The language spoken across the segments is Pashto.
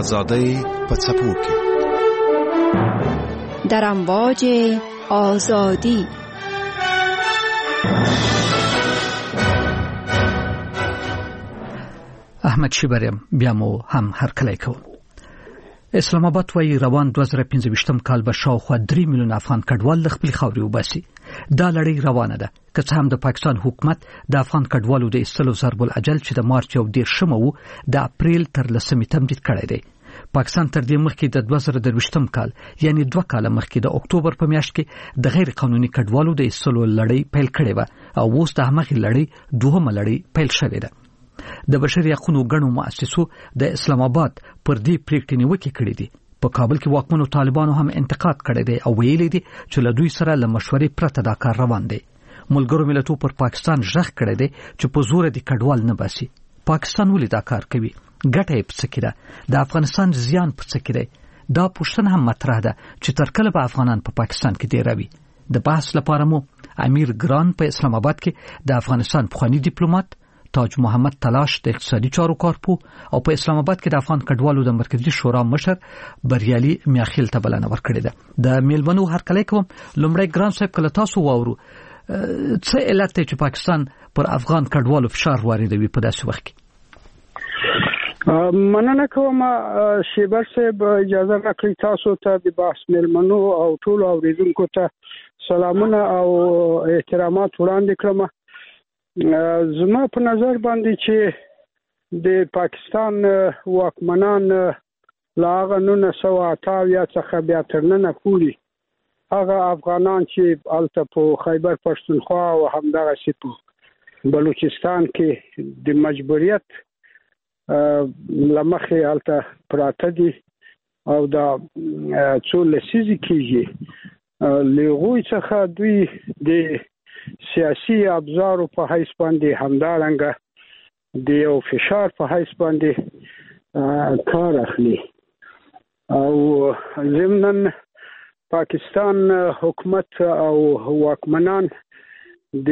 آزادی په څپو کې در امواج آزادی. احمد شیبریم بیا مو هم هرکلی کوم. اسلام آباد وایي روان 2015 کال به شاوخوا 3 میلیون افغان کډوال د خپل خاورې وباسي. دا لړۍ روانه ده که څه هم د پاکستان حکومت د افغان کډوالو د ایستلو ضرب الاجل چې د مارچ 11 و د اپریل تر 10 تمدید کړی دی. پاکستان تر دې مخکې د 2023 کال یعنی 2 کال مخکې د اکتوبر په میاشت کې د غیر قانوني کډوالو د ایستلو لړۍ پیل کړې و او اوس د همغې لړۍ دوهمه لړۍ پیل شوې ده. د بشري حقوقو غنو مؤسسو د اسلام آباد پر دې پریکړې نیوکې کړې دي. په کابل کې واکمنو طالبانو هم انتقاد کړی دی او ویلي دي چې له دوی سره له مشورې پرته دا کار روان دی. ملګرو ملتونو پر پاکستان ژغ کړی دی چې په زور د کډوال نه باسي. پاکستان ولې دا کار کوي؟ ګټه یې په څه کې ده؟ د افغانستان زیان په څه کې دی؟ دا پوښتنه هم مطرح ده چې تر کله به افغانان په پاکستان کې ډیروي. د بحث لپاره مو امیر ګران په اسلام آباد کې د افغانستان پخوانی ډیپلوماټ، تاج محمد تلاش د اقتصادي چارو کارپو او په اسلام آباد کې د افغان کډوالو د مرکزی شورا مشر بریالي میاخیل ته بلنه ورکړې ده. د میلمنو هرکلی کوم. لومړی ګران صاحب کله تاسو واورو څه علت دی چې پاکستان پر افغان کډوالو فشار واردوي په داسې وخت کې؟ مننه کوم شیبر صاحب، اجازه راکړئ تاسو ته د بحث میلمنو او ټول اوریدونکو ته سلامونه او احترامات وړاندې کړم. زما په نظر باندې چې د پاکستان واکمنان لا هغه 1988 څخه بیا تر نن پورې هغه افغانان چې الته په خیبر پښتونخوا او همدغه په بلوچستان کې د مجبوریت لمخې الته پراته دي او دا څو لسیزې کېږي لغوی څخه دوی د سیاسي ابزارو په حیث باندې همدارنګه د یو فشار په حیث باندې کار اخلي او ضمناً پاکستان حکومت او واکمنان د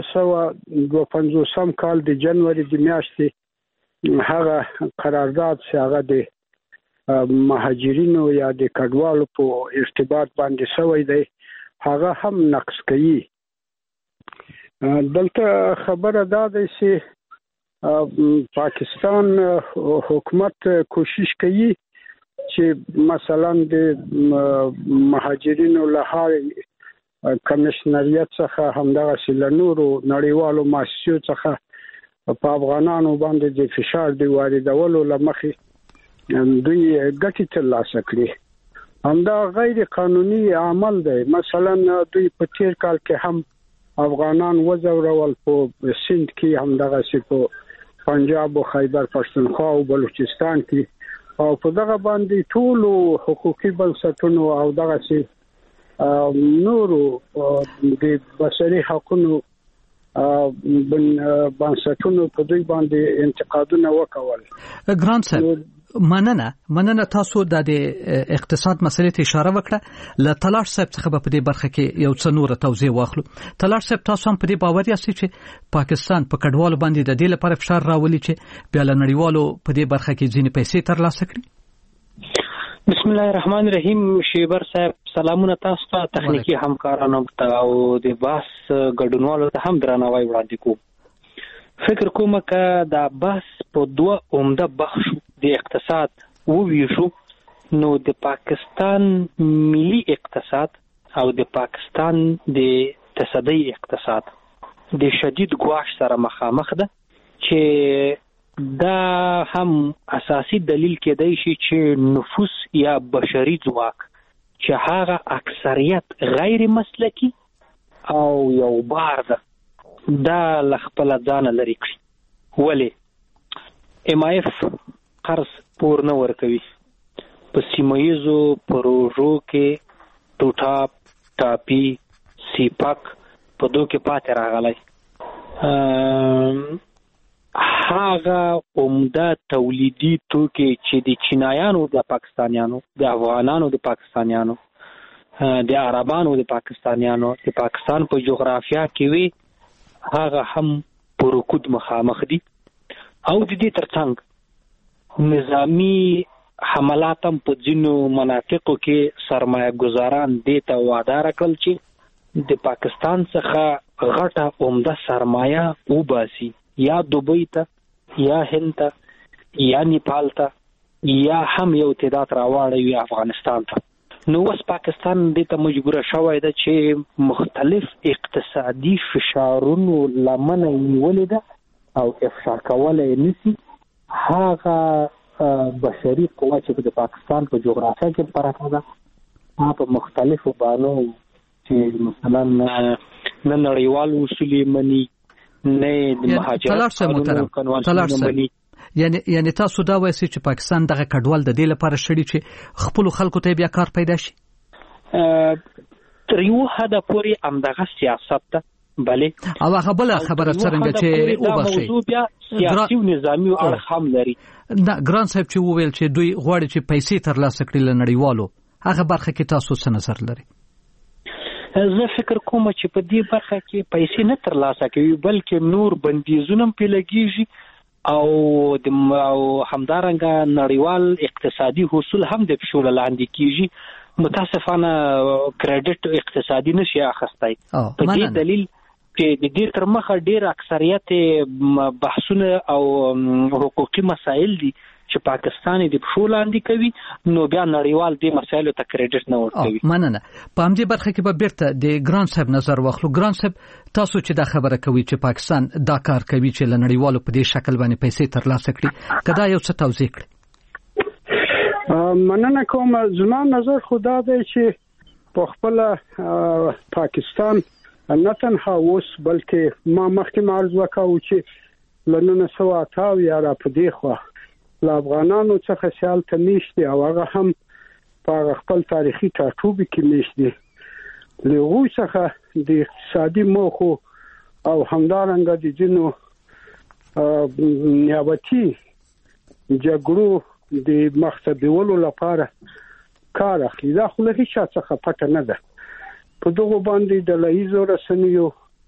1952 کال د جنوري د میاشتې هغه قرارداد چې هغه د مهاجرینو یا د کډوالو په ارتباط باندې شوی دی هغه هم نقض کوي. دلته خبره دا ده چې پاکستان حکومت کوشش کوي چې مثلا د مهاجرینو له کمشنریت څخه همدغه نورو نړیوالو مؤسسو څخه په افغانانو باندې د فشار دی واردولو لمخې دوی ګټې ترلاسه کړي. همدا غیر قانوني عمل دی. مثلا دوی په تیر کال کې هم افغانان وزورول په سند کې همدغه په پنجاب او خیبر پښتونخوا او بلوچستان کې او په دغه باندې ټول حقوقي بنسټونو او دغه نورو د بشري حقوقو بنسټونو په دوی باندې انتقادونه وکول. ګران صاحب مننه تاسو د اقتصاد مسلې ته اشاره وکړه. له تلاش صاحب څخه په دې برخه کې یو څه نور توضیح واخلو. تلاش صاحب تاسو هم په دې باور یاست چې پاکستان په کډوالو باندې د دې لپاره فشار راولي چې بیا له نړیوالو په دې برخه کې ځینې پیسې ترلاسه کړي؟ بسم الله الرحمن الرحیم. شیبر صاحب سلامونه تاسو ته، تخنیکی همکارانو ته او د بحث ګډونوالو ته هم درناوی وړاندې کوم. فکر کوم که دا بحث په دوه عمده بخشو د اقتصاد وویشو نو د پاکستان ملي اقتصاد او د پاکستان د تصدی اقتصاد د شدید ګواښ سره مخامخ ده چې دا هم اساسي دلیل کېدای شي چې نفوس یا بشري ځواک چې هغه اکثریت غیر مسلکی او یو بار ده دا لخپل ځان لري کړي. ولی MIF قرض پور نه ورکوي. په سیمایزو پروژو کې ټوټاپ ټاپی سیپاک په دوه کې پاتې راغلی. هغه عمده تولیدي توکي چې د چینایانو د پاکستانیانو د افغانانو د پاکستانیانو د عربانو د پاکستانیانو د پاکستان په جغرافیا کې وي هغه هم په رکود مخامخ دي او د دې ترڅنګ نظامی حملات هم په ځینو مناطقو کې سرمایه گزاران دې ته وعده راکړل چې د پاکستان څخه غټه عمده سرمایه وباسي یا دوبۍ ته یا هند ته یا نیپال ته یا هم یو تعداد راوړي افغانستان ته. نو اوس پاکستان دې ته مجبور شوی دی چې مختلف اقتصادي فشارونو لمنه نیولې ده او افشا کولای نشي هغه بشري قوه چې د پاکستان په جغرافیه کې پراته ده په مختلفو بانو چې مثلا نه نړیوال اصول مني نه د مهاجرت قانون مني. یعنی تاسو دا وایئ چې پاکستان دغه کډوال د دې لپاره شړي چې خپل خلکو ته بیا کار پیدا شي. تر یو حد پورې همدغه سیاست ته بلې او هغه بل خبره څنګه چې او بشي موضوع بیا سیاسي او نظامی اړخ هم لري. دا ګران صاحب چې وویل چې دوی غواړي چې پیسې ترلاسه کړي له نړیوالو هغه برخه کې تاسو څه نظر لري؟ زه فکر کوم چې په دې برخه کې پیسې نه ترلاسه کوي بلکې نور بندیزونه په لګیږي او همدارنګه نړیوال اقتصادي حصول هم د پښول لاندې کیږي. متاسفانه کریډټ اقتصادي نشي اخستای په دې دلیل چې د دې تر مخه ډیر اکثریت بحثونه او حقوقي مسایل دي چې پاکستان د پښول لاندې کوي نو بیا نړیوال دې مسایلو ته کریډټ نه ورکوي. مننه. په همدې برخه کې به بیرته د ګران صاحب نظر واخلو. ګران صاحب تاسو چې دا خبره کوي چې پاکستان دا کار کوي چې له نړیوالو په دې شکل باندې پیسې ترلاسه کړي کدا یو څه توضیح کړئ؟ مننه کوم. زما نظر خدا دی چې په خپل پاکستان نه تنها اوس بلکې ما مخکې عرض وکاو چې لنونه سوا تاو یا را پدې خو له افغانانو څخه سیال ته نشته او هغه هم په خپل تاریخي ټاټوبي کې نشته له غوښ څخه د اقتصادي موخو او همدارنګه د جنو نیابتي جګړو د مخته لپاره کار اخلي. دا خو له هیڅ څخه پټه نه ده. په دغه باندې د لایزو رسنیو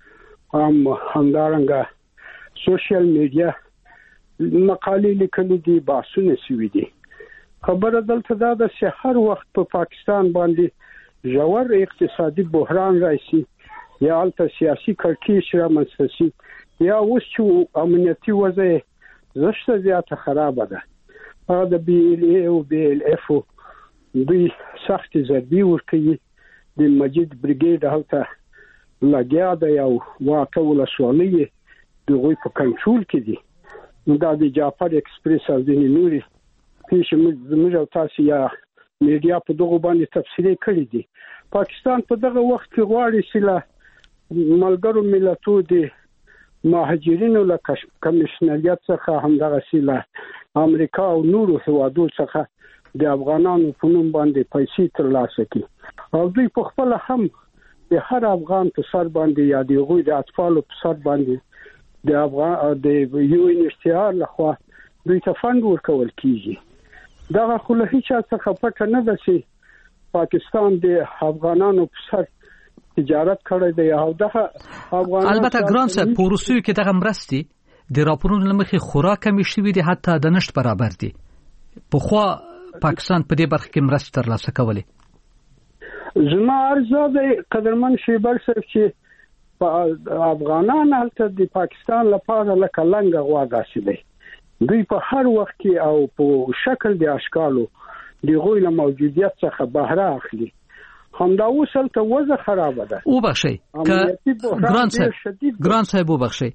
همدارنګه سوشل میډیا مقالې لیکلې دي باسونه سوي دي. خبره دلته دا ده چې هر وخت په پاکستان باندې ژور اقتصادي بحران راشي یا الته سیاسي کړکېچ رامنځته شي یا اوس چې امنیتي وضع زشته زیاته خرابه ده هغه د بي ال اي او بي ال اف دوی سخت ضربې ورکوي. د مجید بریګیډ هلته لګیا دی او واټه ولسوالۍ د غوي په کنټرول کې دي. دا د جعفر ایکسپریس او د نوري پیښه موږ تاسو یا میډیا په دغه باندې تفصیلی کړی دي. پاکستان په دغه وخت کې غواړي چې له ملګرو ملتونو د مهاجرینو له کمیشنریت څخه همدغه سیله امریکا او نورو هیوادو څخه د افغانانو په نوم باندې پیسې ترلاسه کړي او دوی په خپل هم د هر افغان په سر باندې یا د غوی د اطفالو په سر باندې د افغان د یو ان ایچ سی آر لخوا دوی ته فند ورکول کیږي. دا خو له هیڅ څخه پټه نه ده چې پاکستان د افغانانو په سر تجارت کړی دی او دغه افغان البته ګران صاحب په روسیو کې دغه مرستې د راپورونو لمخې خوراک کمی شوی دي حتی د نشټ برابر دي. په خو پاکستان په دې برخه کې مرسته ترلاسه کولې. زما ارزو د قدرمن شیبر صاحب چې افغانان هلته د پاکستان لپاره لکه لنګ غواګاسي دي. دوی په هر وخت کې او په شکل د اشکالو د غوی له موجودیت څخه بهره اخلي. همدا اوس هلته وضع خرابه ده. او بخشي ګران صاحب او بخشي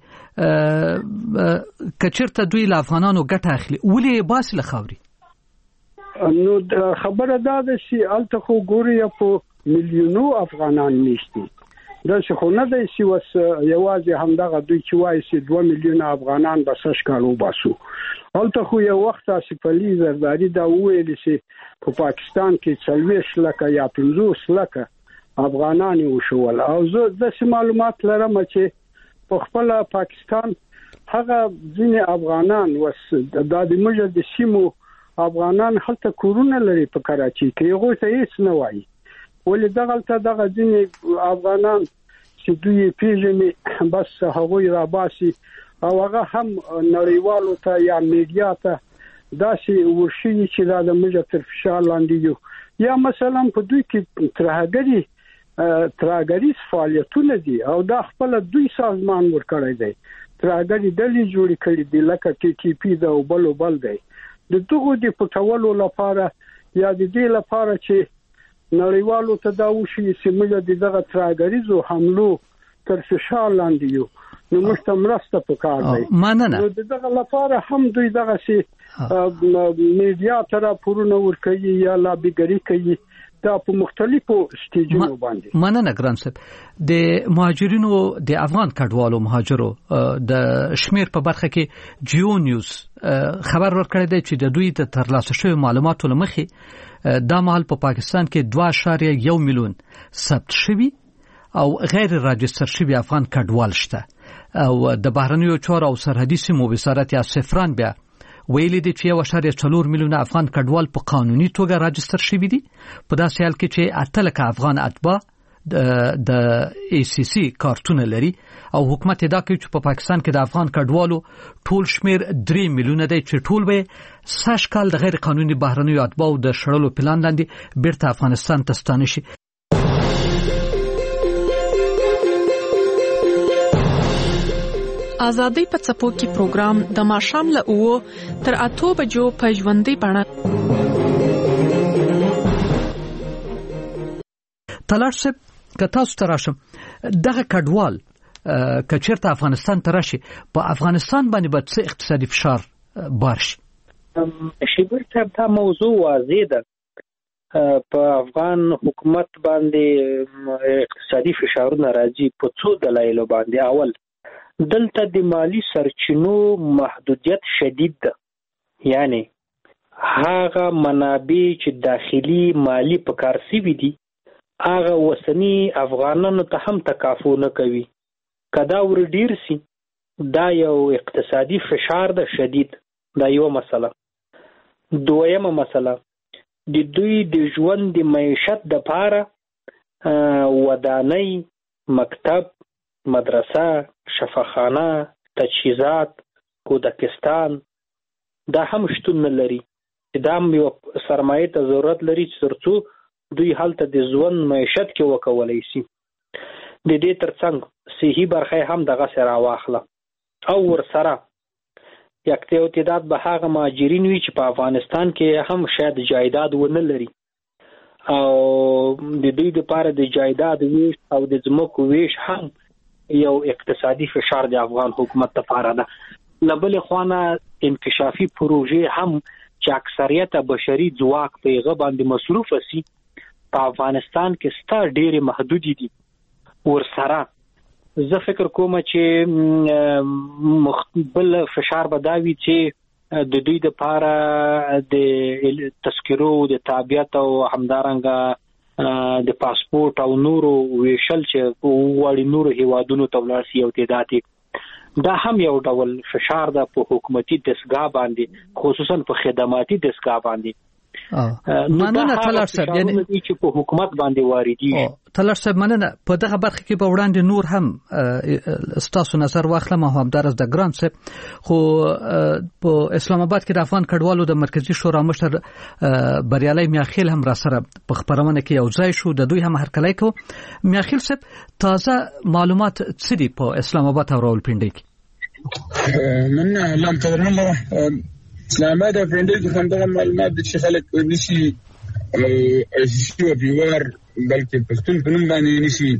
کچرته دوی له افغانانو ګټه اخلي ولې باس له خوري. نو خبره دا ده چې الته خو ګوري په میلیونو افغانان نشته. دا څه خو نه دی چې وس یوازې همدغه دوی چې وایي چې 2 میلیون افغانان به سشکارو باسو. الته خو یو وخت اسف علي زرداری دا ویل چې په پاکستان کې 40 لکه یا 50 لکه افغانان وشول او زه د معلومات لرم چې په خپل پاکستان هغه ځینې افغانان وس د موږ د سیمو افغانان هلته کورونه لري په کراچي کې هغه ته هیڅ نه وایي. ولې دغه ځینې افغانان چې دوی پیژني بس هغه را باسي او هغه هم نړیوالو ته یا میډیا ته داسې ورشي چې دا د موږ تر فشار لاندې یو یا مثلا په دوی کې ترهګریز فعالیتونه دي او دا خپل دوی سازمان ورکړی دی ترهګری ډلې جوړې کړې دي لکه TTP دا او بل دی د دغه د پټولو لپاره یا د دې لپاره چې نړیوالو ته دا وشي چې موږ دغه ترهګریزو حملو تر فشار لاندې یو نو موږ مرسته پکار دی مننه نو دغه لپاره هم دوی دغه سي میډیا تر پورونه ورکوي یا لابیګری کوي دا په مختلفو سټیجونو باندې مننه ګران صاحب د مهاجرینو د افغان کډوالو مهاجرو د شمیر په برخه کې جیو نیوز خبر ورکړی دی چې د دوی د ترلاسه شوی معلوماتو لمخې دا مهال په پاکستان کې 2.1 میلیون ثبت شوی او غیر راجستر شوی افغان کډوال شته او د بهرنیو چارو او سرحدي سیمو وزارت یا سفران بیا ویلي دي چې 1.4 میلیون افغان کډوال په قانوني توګه راجستر شوي دي په داسې حال کې چې 8 لک افغان اتباع د ACC کارتونه لري او حکومت دا کوي چې په پاکستان کې د افغان کډوالو ټول شمیر 3 میلیونه دی چې ټول به ساش کال د غیر قانوني بهرنیو اتباع د شړلو پلان لاندې بیرته افغانستان ته ستانه شي آزادۍ په څپو کې پروګرام د ماښام له 9 تر 8 بجو په ژوندۍ بڼه تلاش صاحب که تاسو ته راشم دغه کډوال که چېرته افغانستان ته راشي په افغانستان باندې به څه اقتصادي فشار بار شي شیبر صاحب دا موضوع واضح ده په افغان حکومت باندې اقتصادي فشارونه راځي په څو دلایلو باندې اول دلته د مالی سرچینو محدودیت شدید ده یعنی هغه منابع چې داخلي مالی په کار سوي دي هغه وسنی افغانانو ته هم تکافو نه کوي کدا ور ډیر سي دا یو اقتصادي فشار ده شدید دا یو مسله دویمه مسله د دوی د ژوند د معیشت د لپاره ودانۍ مکتب مدرسه شفاخانه تجهیزات کودکستان دا هم شتون نه لري دا هم یو سرمایه ته ضرورت لري چې ترڅو دوی حالت د ژوند معیشت کې وکولای شي د دې ترڅنګ صحي برخه هم دغه سره واخله او ور سره یکته او تعداد به هغه مهاجرین وي چې په افغانستان کې هم شاید جایداد ونه لري او د دې لپاره د جایداد ویش او د ځمکو ویش هم یو اقتصادي فشار د افغان حکومت لپاره ده لبل خوانه انکشافي پروژې هم چې اکثریت بشري ځواک په هغه باندې مصروف سي په افغانستان کې ستاسو ډېر محدودي دي ورسره زه فکر کوم چې مخبل فشار بداوي چې د دوی لپاره د تذکرو د تابعیت او همدارنګه د پاسپورت او نورو ویشل چې وړي نورو هیوادونو ته ولرسي او تعداد دا هم یو ډول فشار ده په حکومتي دستګاه باندې خصوصا په خدماتي دستګاه باندې مننه تلاش صاحب یعنی چې په حکومت باندې واردي تلاش صاحب مننه په دغه برخه کې په وړاندې نور هم ستاسو نظر واخلم او همدارس د ګران صاحب خو په اسلام آباد کې د افغان کډوالو د مرکزی شورا مشر بریالي میاخیل هم را سره په خبرونه کې یو ځای شو د دوی هم هرکلی کو میاخیل صاحب تازه معلومات څه دي په اسلام آباد او راولپنډي کې مننه لم تدرن اسلام آباد او پنډي کې څنګه معلومات د خلک نشي او بیوار بلکې پښتون په نوم باندې نشي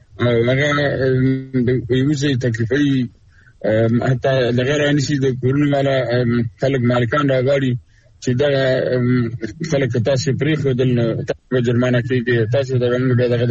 هغه د یوځي تکلیفي حتی د غیر نشي د کورونو والا خلک مالکان راغلي چې دا خلک تاسو پرې خو د جرمانه کې تاسو د غنډه دغه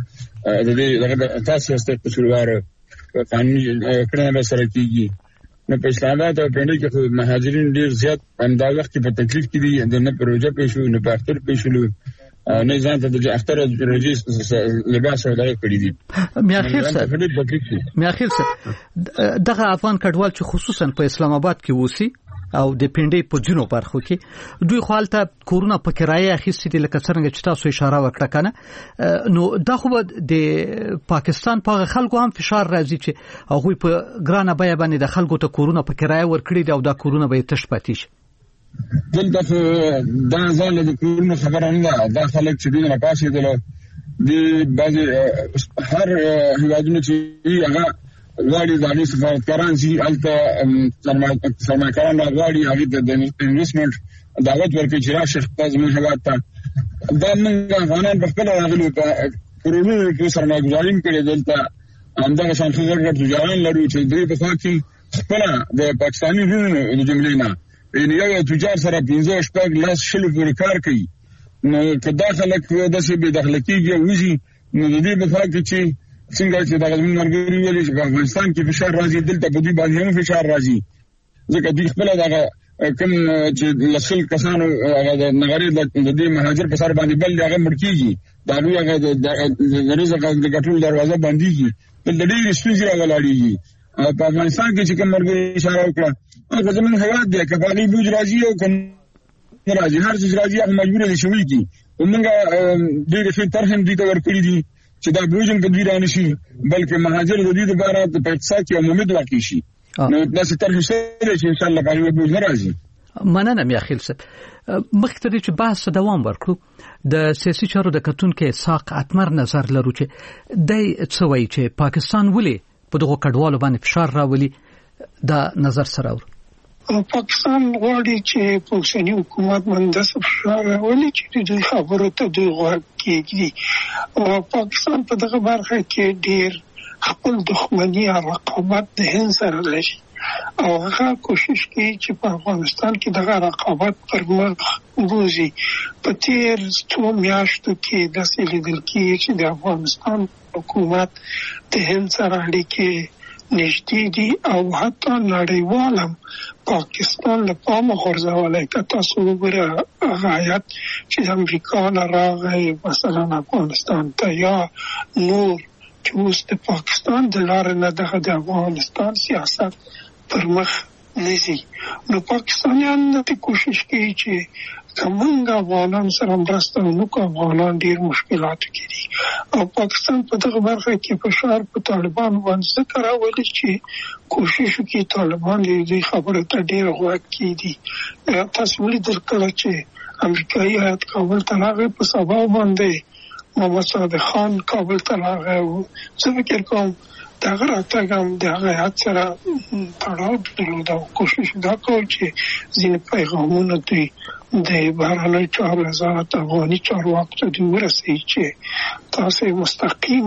د تاسو ستاسو په شروع قانوني کړنه سره کیږي نو په اسلام آباد او پنډي کې مهاجرین ډیر زیات همدا وخت په تکلیف کې دي د نه پروژه پېښو نه په اختر پېښلو نه ځان ته د اختر رجیس لباس او دغه کړی دي میاخیل صاحب دغه افغان کډوال چې خصوصا په اسلام آباد کې وسی او د پنډي په جنو برخو کې دوی خالته کورونا په کرایه اخیستي لکه څنګه چې تاسو اشاره وکړه کنه نو دا خو د پاکستان په خلکو هم فشار راځي چې هغه په ګرانه بیه باندې د خلکو ته کورونا په کرایه ورکړي او دا کورونا به تش پاتې شي دلته دا ځان د کورونو خبره نه ده. دا خلک چې دین راپاسې دل د بعضي هر هیوادونو چې هغه غواړي د هغې سفارتکاران چې هلته سرمایه‌کاران راغواړي هغې ته د انویسټمنټ دعوت ورکړي چې راشئ زموږ هېواد ته. دا موږ افغانان په خپله راغلي په کروڑونو کې سرمایه‌ګزاري کړې. دلته همدغه شان څو غټ تجاران لرو چې دوی په خوا کې خپله د پاکستاني وروڼو د جملې نه یو تجار سره 15 شپږ لاس شلو پورې کار کوي. نو که دا خلک داسې بې دخله کېږي او وځي نو د دې په خوا کې چې څنګه چې دغه زموږ ملګري ویلي چې په افغانستان کې فشار راځي دلته په دوی باندې هم فشار راځي ځکه دوی خپله دغه کوم چې لسل کسانو هغه د نغري د دې مهاجر په سر باندې بل هغه مړ کېږي د هغوی هغه د رزق د ګټلو دروازه بندېږي دلته ډېرې ستونزې راولاړېږي. په افغانستان کې چې کوم ملګري اشاره وکړه هغه زموږ هېواد دی که په هغې بوج راځي او که نه راځي هر څه چې راځي هغه مجبوره دي چې ولیکي. موږ ډېرې ښې طرحې هم دوی ته ورکړي دي چې دا بوج هم په دوی را نه شي بلکې مهاجر د دوی لپاره په اقتصاد کې یو ممد واقع شي. نو داسې طرحې شته دی چې انشاءالله په هغې بوج نه راځي. مننه میاخیل صاحب. مخکې تر دې چې بحث دوام ورکړو د سیاسي چارو د کتونکو اسحاق اتمر نظر لرو چې دای څه وایي چې پاکستان ولې په دغه کډوالو باندې فشار راولي. دا نظر سره ور پاکستان غواړي چې په اوسنی حکومت باندې فشار راولي چې دوی خبرو ته دوی غوږ کېږي. او پاکستان په دغه برخه کې ډېر خپل دښمني او رقابت د هند سره لري او هغه کوشش کوي چې په افغانستان کې دغه رقابت پر مخ بوزي. په تیر څو میاشتو کې داسې لیدل کېږي چې د افغانستان حکومت د هند سره اړیکې نږدې دي او حتی نړیوال هم پاکستان له پامه غورځولی. که تاسو وګورئ هغه هیات چې د امریکا نه راغی مثلا افغانستان ته یا نور چې اوس د پاکستان د لارې نه دغه د افغانستان سیاست پر مخ نځي. نو پاکستانیان دې کوشش کوي چې کومنګ افغانان سره مرسته وکړي. افغانان ډېر مشکلاتو کې دي او پاکستان په دغه برخه کې فشار په طالبان باندې ذکر راولي چې کوشش وکړي طالبان دې خبره ته ډېر غوږ کړي. تاسو ولیدل کله چې امریکایي هیات کابل ته راغی په سبا باندې محمد صادق خان کابل ته راغی او زه فکر کوم دغه راتګ هم د هغه هیات سره تړاو درلود او کوشش دا کوي چې ځینې پیغامونه دوی د بهرنیو چارو وزارت افغاني چارواکو ته دوی ورسوي چې تاسو مستقیم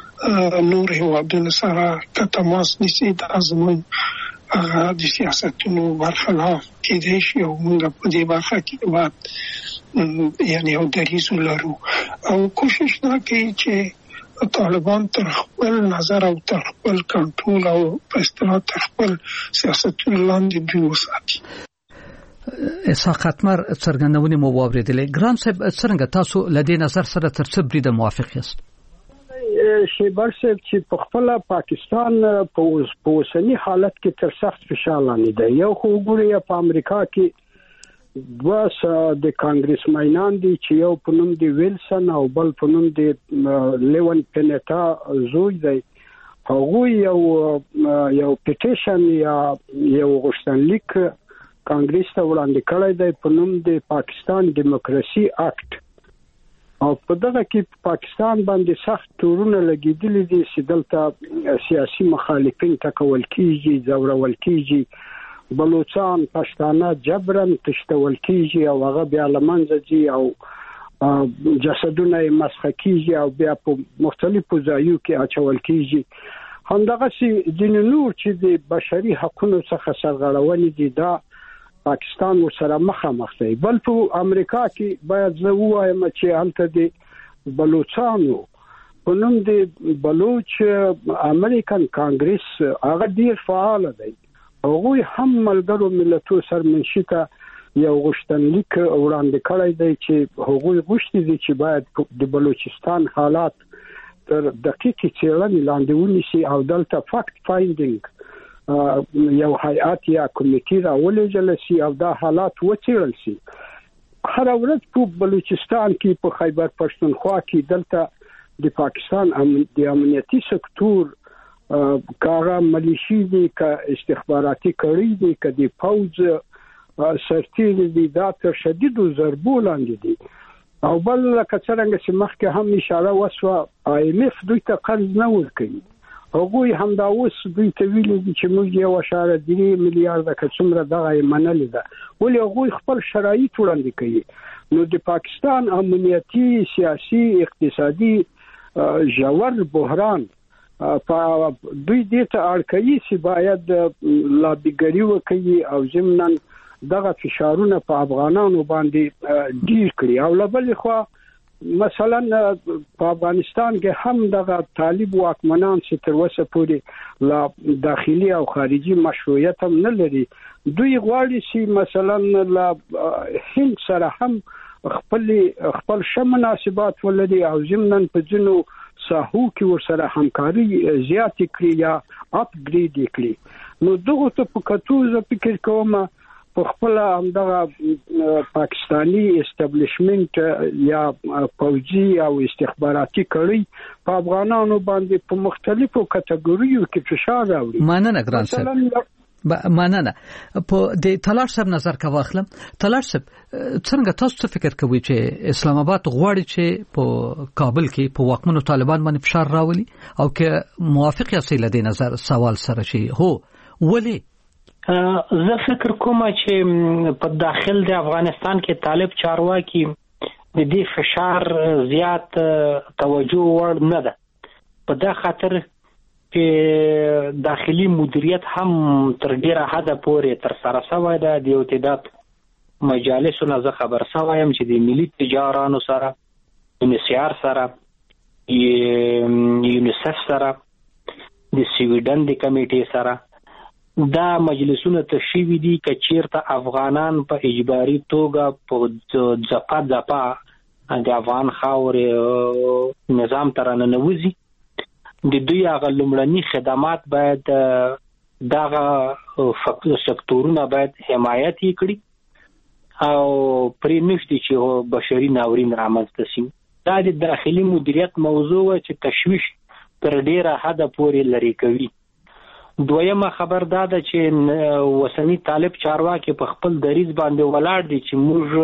نور هیوادونو سره که تماس نیسئ دا زموږ هغه د سیاستونو برخلاف کېدای شي او موږ په دې برخه کې باید یعنې یو دریځ ولرو او کوشش دا کوي چې طالبان تر خپل نظر او تر خپل کنټرول او په اصطلاح تر خپل سیاستونو لاندې دوی وساتي. اسحاق اتمر څرګندونې مو واورېدلې. ګران صاحب څنګه تاسو له دې نظر سره تر څه بریده موافق یاست؟ شیبر صاحب چې په خپل پاکستان په اوسنی حالت کې تر سخت فشار لاندې دی. یو خو وګورئ په امریکا کې دوه د کانګرس ماینان دي چې یو په نوم دی ویلسن او بل په نوم دی لیون پینیتا زوی دی. هغه یو پټیشن یا یو غوښتنلیک کانګرس ته وړاندې کړی دی په نوم دی پاکستان دیموکراسي اکټ او په دغه کې پاکستان باندې سخت تورونه لګیدلي دي چې دلته سیاسي مخالفین ټکول کیږي ځورول کیږي بلوچستان پښتانه جبرن تشتول کیږي او هغه بیا لمنځه ځي او جسدونه یې مسخ کیږي او بیا په مختلفو ځایو کې اچول کیږي. همدغه سي د نور چې د بشري حقوقو څخه سرغړونې دي دا پاکستان ورسره مخامخ دی. بل په امریکا کې باید زه وایم چې هلته د بلوچستانو په نوم د بلوچ امریکن کانګرس هغه ډیر فعال دی. هغه هم ملګرو ملتونو سرمنشي ته یو غوښتنلیک وړاندې کړی دی چې هغه غوښتي دي چې باید د بلوچستان حالات تر دقیقې څېړنې لاندې ونیسي او دلته فاکت فایندینګ یو هیئات یا کمیټې راولېږل شي او دا حالات وڅېړل شي. هر ورځ په بلوچستان کې په خیبر پښتونخوا کې دلته د پاکستان د امنیتي سکتور کاغه ملیشي دي که استخباراتي کړي دي که د فوج سرتیري دي دا تر شدید ضربو لاندې دي او بل لکه څنګه چې مخکې هم اشاره وسوه IMF دوی ته قرض نه ورکوي هغوی هم دا اوس دوی ته ویلي دي چې موږ 1.3 میلیارډ که څومره دغه یې منلې ده ولې هغوی خپل شرایط وړاندې کوي نو د پاکستان امنیتي سیاسي اقتصادي ژور بحران په دوی دې ته اړ کوي چې باید لابیګري وکړي او ضمناً دغه فشارونه په افغانانو باندې ډیر کړي او لبل خو مثلا په افغانستان کې هم دغه طالب واکمنان چې تر اوسه پورې لا داخلي او خارجي مشروعیت هم نه لري دوی غواړي چې مثلا لا هند سره هم خپل مناسبات ولري او ضمناً په ځینو ساحو کې ورسره همکاري زیات کړي یا اپګریډ کړي نو دغه ته په کتو زه فکر کوم په خپل همدغه پاکستانی استابلیشمنت یا پوځي او استخباراتي کړي په افغانانو باندې په مختلفو کټګوریو کې فشار راوړي مننه ګران صاحب مننه په د تلاش صاحب نظر کا واخلم تلاش صاحب څنګه تاسو څه فکر کوئ چې اسلام آباد غواړي چې په کابل کې په واکمنو طالبان باندې فشار راولي او که موافق یاست له دې نظر سوال سره شي هو ولی زه فکر کوم چې په داخل د افغانستان کې طالب چارواکي د دې فشار زیات توجه وړ نه ده په دا خاطر چې داخلي مدیریت هم تر ډیره حد پورې تر سره شوی ده د اتحاد مجالسو نه زه خبر شوم چې د ملي تجارانو سره UNHCR سره UNICEF سره د سویډن د کمیټې سره دا مجلسونه تشوي دي چې چیرته افغانان په اجباري توګه په ځپا د افغان خاورې نظام ترانه نوځي د دوی هغه لومړني خدمات باید دغه سکتورونه باید حمایت کړي او پرې نشي چې بشري ناورین رامنځته شي دا د داخلي مدیریت موضوع چې تشویش تر ډیره حد پورې لري کوي دویمه خبر دا ده چې وسنی طالب چارواکي په خپل دریځ باندې ولاړ دي چې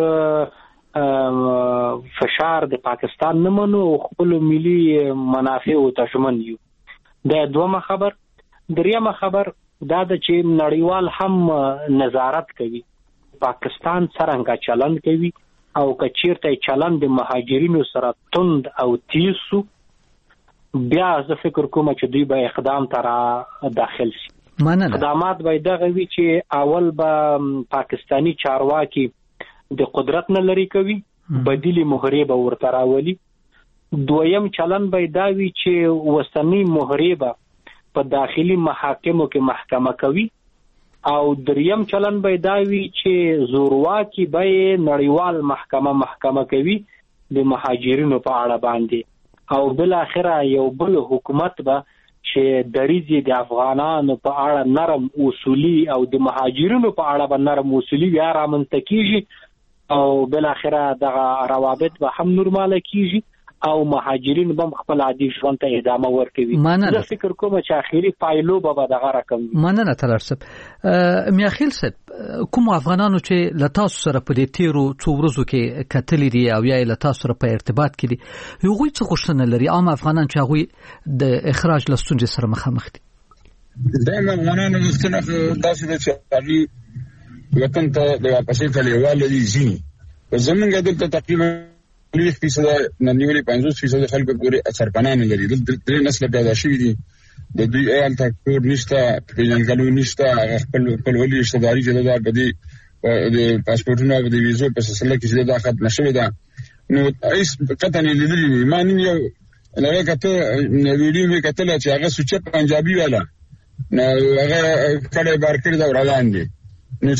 موږ فشار د پاکستان نه منو او خپل ملي منافع او تشمن یو دا دویمه خبر دریمه خبر دا ده چې نړیوال هم نظارت کوي پاکستان څنګه چلند کوي او کچیرته چلند د مهاجرینو سره تند او تیز سو بیا زه فکر کوم چې دوی به اقدام تر داخل شي اقدامات به دغه وی چې اول به پاکستانی چارواکي د قدرت نه لري کوي بدیلی مهره به ورته راولي دویم چلن به دا وی چې وسنی مهره به په داخلي محاکمو کې محکمه کوي او دریم چلن به دا وی چې زورواکي به نړیوال محکمه کوي د مهاجرینو په اړه باندې او بل اخره یو بل حکومت به چې دریځي د افغانانو په اړه نرم اصولي او د مهاجرینو په اړه به نرم اصولي بیا رامنځته کیږي او بل اخره دغه روابط به هم نورماله کیږي او مهاجرین به خپل عادي ژوند ته ادامه ورکوي زه فکر کوم چې اخیری پایلو به دغه رقم مننه تلار صاحب میاخیل صاحب کوم افغانانو چې لتاسو سره په دې تیرو څو ورځو کې کتلې دي او یا لتاسو سره په ارتباط کې دي یو غوي څه غوښتنه لري عام افغانان چې هغه د اخراج لستونجې سره مخامخ دي دا افغانانو مستنه داسې ده چې هغه وطن ته د واپسې کلیوال دي ځینی زمونږ دلته تقریبا 30% ننیولې 50% خلکو پورې سرپناه نه لري درې نسل پیدا شوي دي د دوی ایال تکور نشته پیژنګلو نشته خپل ولي اشتداري چې دا د پاسپورتونو او د ویزو په سلسله کې دا ختم نشوي دا نو ایس کتنې لیدلې ما نن یو لږه کته ویډیو می کتل چې هغه سوچ پنجابي والا نو هغه کله بار کړی دا وړاندې نو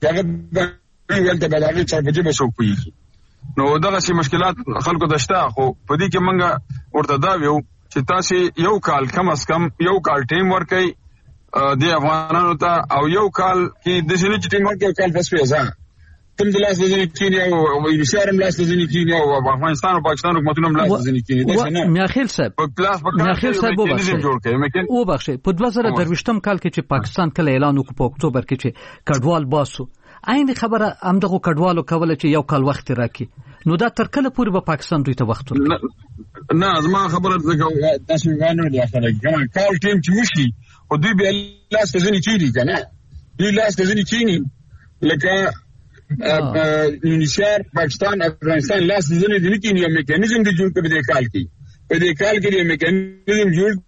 هغه ولته بداوی چې په جبه شو کوي نو دغه سي مشکلات خلکو دشته خو په دې کې منګه ورته دا ویو چې تاسو یو کال کم از کم یو کال ټیم ورکي د افغانانو ته او یو کال کې د سینې ټیم ورکي کال پس پیزا تم د لاس د ځینې کینیا او ایشارم لاس د ځینې کینیا او افغانستان او پاکستان حکومتونو لاس د ځینې کینیا میاخیل صاحب میاخیل صاحب وبخښه په 2023 کال کې چې پاکستان کله اعلان وکړ په اکتوبر کې چې کډوال باسو عین خبره همدغه کډوالو کوله چې یو کال وخت راکې نو دا تر کله پورې به پاکستان دوی ته وخت ورکړي؟ نه زما خبره تاسو غواړئ د اخره کې کال ټیم چې وشي او دوی به لاس ته ځنی چیري کنه دوی لاس ته ځنی چینی لکه یونیسیار پاکستان افغانستان لاس ته ځنی دي کې یو میکانیزم دی جوړ کړی د کال کې په دې کال کې یو میکانیزم جوړ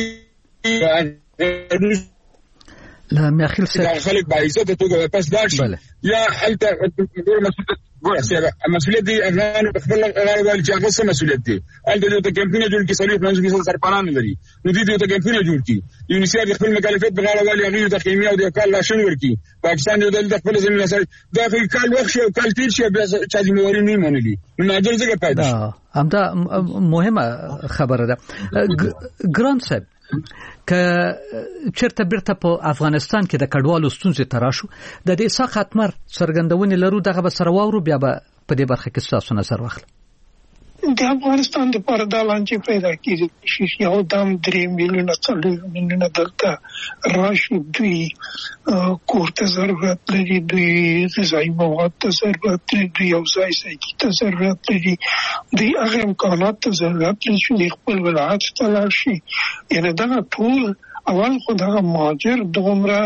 لا میاخیل سره خلک باعثه ته توګه پس داشي یا الته مسؤلیت دی افغان خپل غاړه چې هغه څه مسؤلیت دی الته ته کمپینه جوړ کی سړي فرانس کې سرپران لري نو دې ته کمپینه جوړ کی یونیسیار خپل مکلفیت بغاړه والی هغه د خیمه او د کال لاشن ورکی پاکستان یو د خپل زمينه سره دا کال وخت شو کال تیر شي بیا چې موري نه منلي نو ناجر څنګه پیدا همدا مهمه خبره ده ګران صاحب که چرته بیرته په افغانستان کې د کډوالو ستونزې تراشو د دې څخه ختمر څرګندونې لرو دغه به سره واورو بیا به په دې برخه کې تاسو نظر واخلئ. د افغانستان د پردا لانجه پیدا کیږي چې یو دم 3 میلیونه 4 میلیونه دلته راشي دوی کور ته ضرورت لري دوی غذایی مواد ته ضرورت لري دوی اوزای سایکی ته ضرورت لري دوی هغه امکانات ته ضرورت لري چې خپل ولایت ته لاشي یعنی دا ټول اول خو دا مهاجر دومره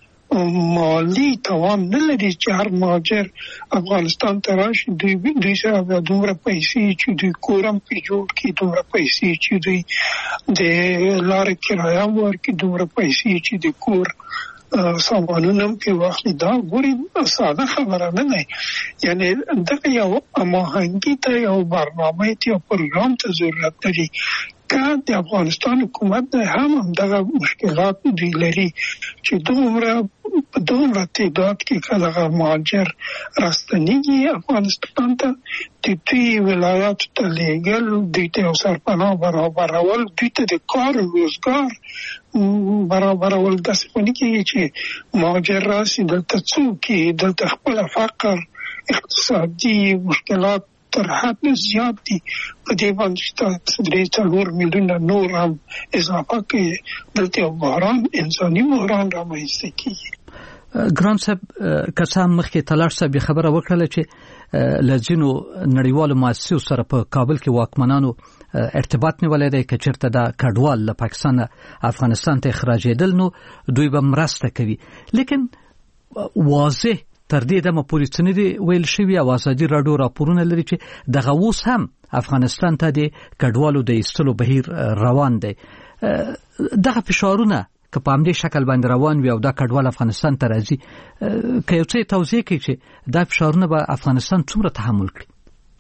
مالی توان نه لري چې هر مهاجر افغانستان ته راشي دوی سره به دومره پیسې چې دوی کورم په جوړ کړي دومره پیسې چې دوی د لارې کرایه ورکړي دومره پیسې چې د کور سامانونه په وخت دا ګوري ساده خبره نه نه یعنی دغه یو هماهنګي ته یو برنامه ته پروګرام ته ضرورت لري که د افغانستان حکومت هم دغه مشکلات دی لري چې دومره تعداد کې کله مهاجر راستنیږي افغانستان ته د دې ولایت ته لېږل د دې سرپناه برابرول د دې د کار روزګار برابرول د سپنې کې چې مهاجر راشي دلته څوک دلته خپل فقر اقتصادي مشکلات تر حد زیات دي په دې باندې چې 3 میلیونه نور هم اضافه کوي دلته بحران انساني بحران رامنځته کیږي. ګران صاحب کسان مخکې تلاش صاحب خبره وکړه چې لزینو نړیوالو مؤسسو سره په کابل کې واکمنانو ارتباط نیولای دی چې چیرته دا کډوال له پاکستان افغانستان ته اخراجېدل نو دوی به مرسته کوي لیکن واضح تر دې دمه پورې څنګه دی ویل شوی او ازادي راډیو راپورونه لري چې دغه اوس هم افغانستان ته د کډوالو د ایستلو بهیر روان دی دغه فشارونه که په همدې شکل باندې روان وي او دا کډوال افغانستان ته راځي که یو څه توضیح کړي چې دا فشارونه به افغانستان څومره تحمل کړي؟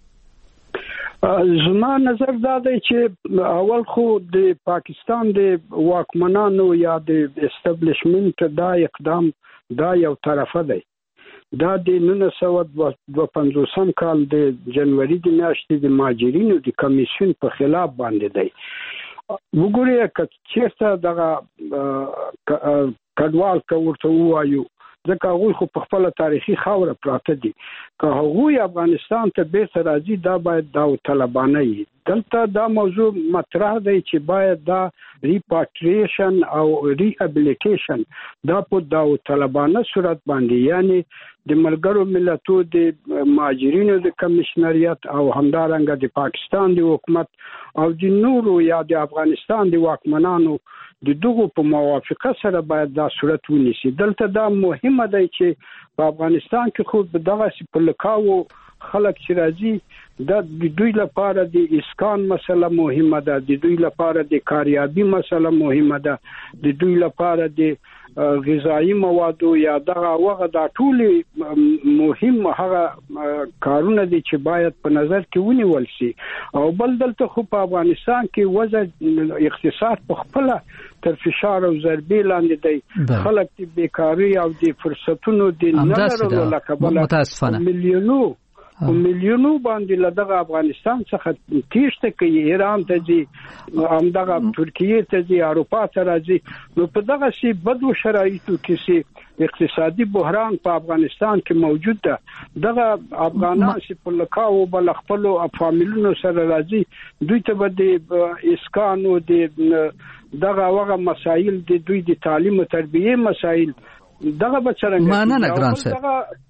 زما نظر دا دی چې اول خو د پاکستان د واکمنانو یا د استابلیشمنت دا اقدام دا یو طرفه دی دا د 1952 کال د جنوري د میاشتې د مهاجرینو د کمیسیون په خلاف باندې دی وګورئ چې چیرته دغه کډوال ورته وایو ځکه هغوی خو په خپل تاریخي خاوره پراته دي که هغوی افغانستان ته بیرته راځي دا باید داوطلبانه وي دلته دا موضوع مطرح دی چې باید دا ریپاټریشن او ریهابیلیټیشن دا په داوطلبانه صورت باندې یعنی د ملګرو ملتونو د مهاجرینو د کمیشنریت او همدارنګه د پاکستان د حکومت او د نورو یا د افغانستان د واکمنانو د دغه په موافقه سره باید دا صورت ونیسي دلته دا مهمه دی چې په افغانستان کې خو دغه په لکاو خلک چې راځي د دوی لپاره د اسکان مسله مهمه ده د دوی لپاره د کاریابی مسله مهمه ده د دوی لپاره د غذایی موادو یا دغه وغه د ټول مهم هغه کارونه دي چې باید په نظر کې ونیول شي او بل دلته خو په افغانستان کې وضع اقتصاد په خپل تر فشار او ضربې لاندې دی خلک د بیکاری او د فرصتونو د نه لرلو لکه میلیونو باندې لدغه افغانستان څخه تیښته کوي ایران ته ځي همدغه ترکیه ته ځي اروپا ته راځي نو په دغه سي بدو شرایطو کې سي اقتصادي بحران په افغانستان کې موجود ده دغه افغانان چې په لکاو بل خپل فامیلونو سره راځي دوی ته به د اسکانو د دغه وغه مسایل د دوی د تعلیم او تربیه مسایل دغه به څنګه معنا نه ګران صاحب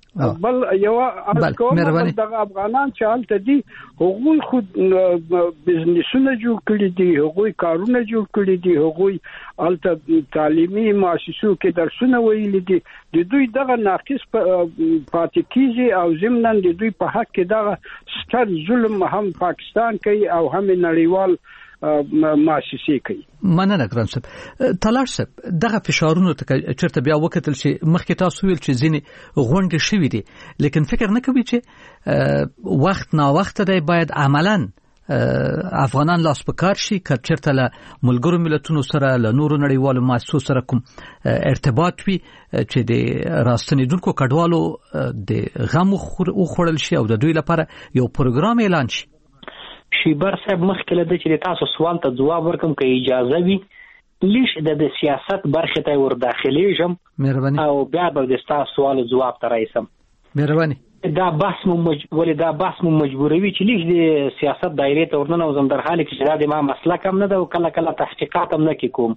بل یو ارکوم د افغانان چې حالت دي هغوی خود بزنسونه جوړ کړي دي هغوی کارونه جوړ کړي دي هغوی حالت تعلیمي مؤسسو کې درسونه ویل دي د دوی دغه ناقص پاتې کیږي او ضمناً د دوی په حق کې دغه ستر ظلم هم پاکستان کوي او هم نړیوال مؤسسې کوي. مننه ګران صاحب. طلال صاحب دغه فشارونو ته چرته بیا وکتل چې مخکې تاسو ویل چې ځینې غونډې شوې دي لیکن فکر نه کوي چې وخت نا وخت دی باید عملاً افغانان لاس په کار شي که چرته له ملګرو ملتونو سره له نورو نړیوالو مؤسسو سره کوم ارتباط وي چې د راستنیدونکو کډوالو د غم وخوړل شي او د دوی لپاره یو پروګرام اعلان شي. شیبر صاحب مخکې له چې تاسو سوال ته جواب ورکم که اجازه وي لیش د سیاست برخه ته ور داخليږم مهرباني او بیا به د تاسو سوال جواب ته راځم. مهرباني. دا بحث مو مجبوروي چې لیش د سیاست دایره ته ورننه او زم در حال کې چې دا د ما مسلک هم نه ده او کله تحقیقات هم نه کوم.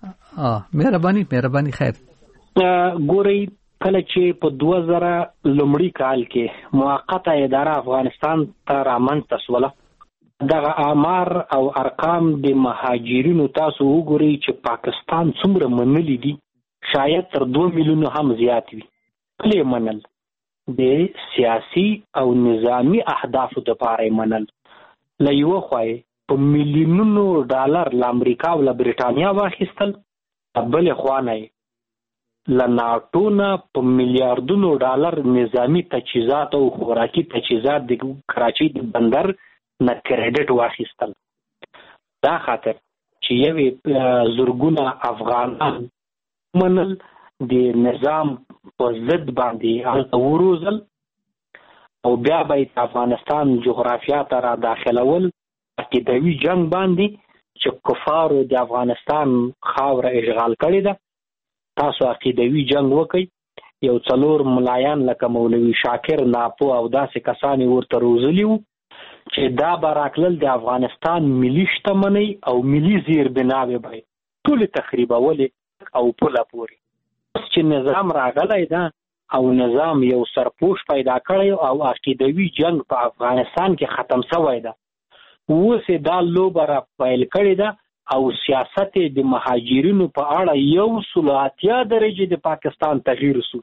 مهرباني خیر. ګورئ کله چې په 2000 لومړي کال کې موقته اداره افغانستان ته رامنځته شوله دغه آمار او ارقام د مهاجرینو تاسو وګورئ چې پاکستان څومره منلي دي شاید تر 2 میلیونه هم زیات وي. کله منل د سیاسي او نظامی اهدافو لپاره منل لایو خوای په میلیونونو ډالر ل امریکا او ل برېټانیا واخیستل بل خوانه ل ناتو نه په میلیارډونو ډالر نظامی تجهیزات او خوراکي تجهیزات د کراچۍ د بندر نه کریډټ واخیستل. دا خاطر چې یوې زورګونه افغانان منل د نظام په ضد باندې وروزل او بیا به افغانستان جغرافیا ته را داخلول عقیدوي جنگ باندې چې کفارو د افغانستان خاوره اشغال کړې ده. تاسو عقیدوي جنگ وکړئ. یو څلور ملایان لکه مولوي شاکر ناپو او داسې کسان ورته روزلی وو چې دا براکلل د افغانستان ملي شتمنۍ او ملي زیربناوې به ټول تخریبول او پوله پوري چې نظام راغلی دا او نظام یو سرپوش پیدا کړی او عقیدوي جنگ په افغانستان کې ختم شوی ده. اوس دا لوبه را پیل کړې ده او سیاست د مهاجرینو په اړه 180 درجه د پاکستان تغییر شو.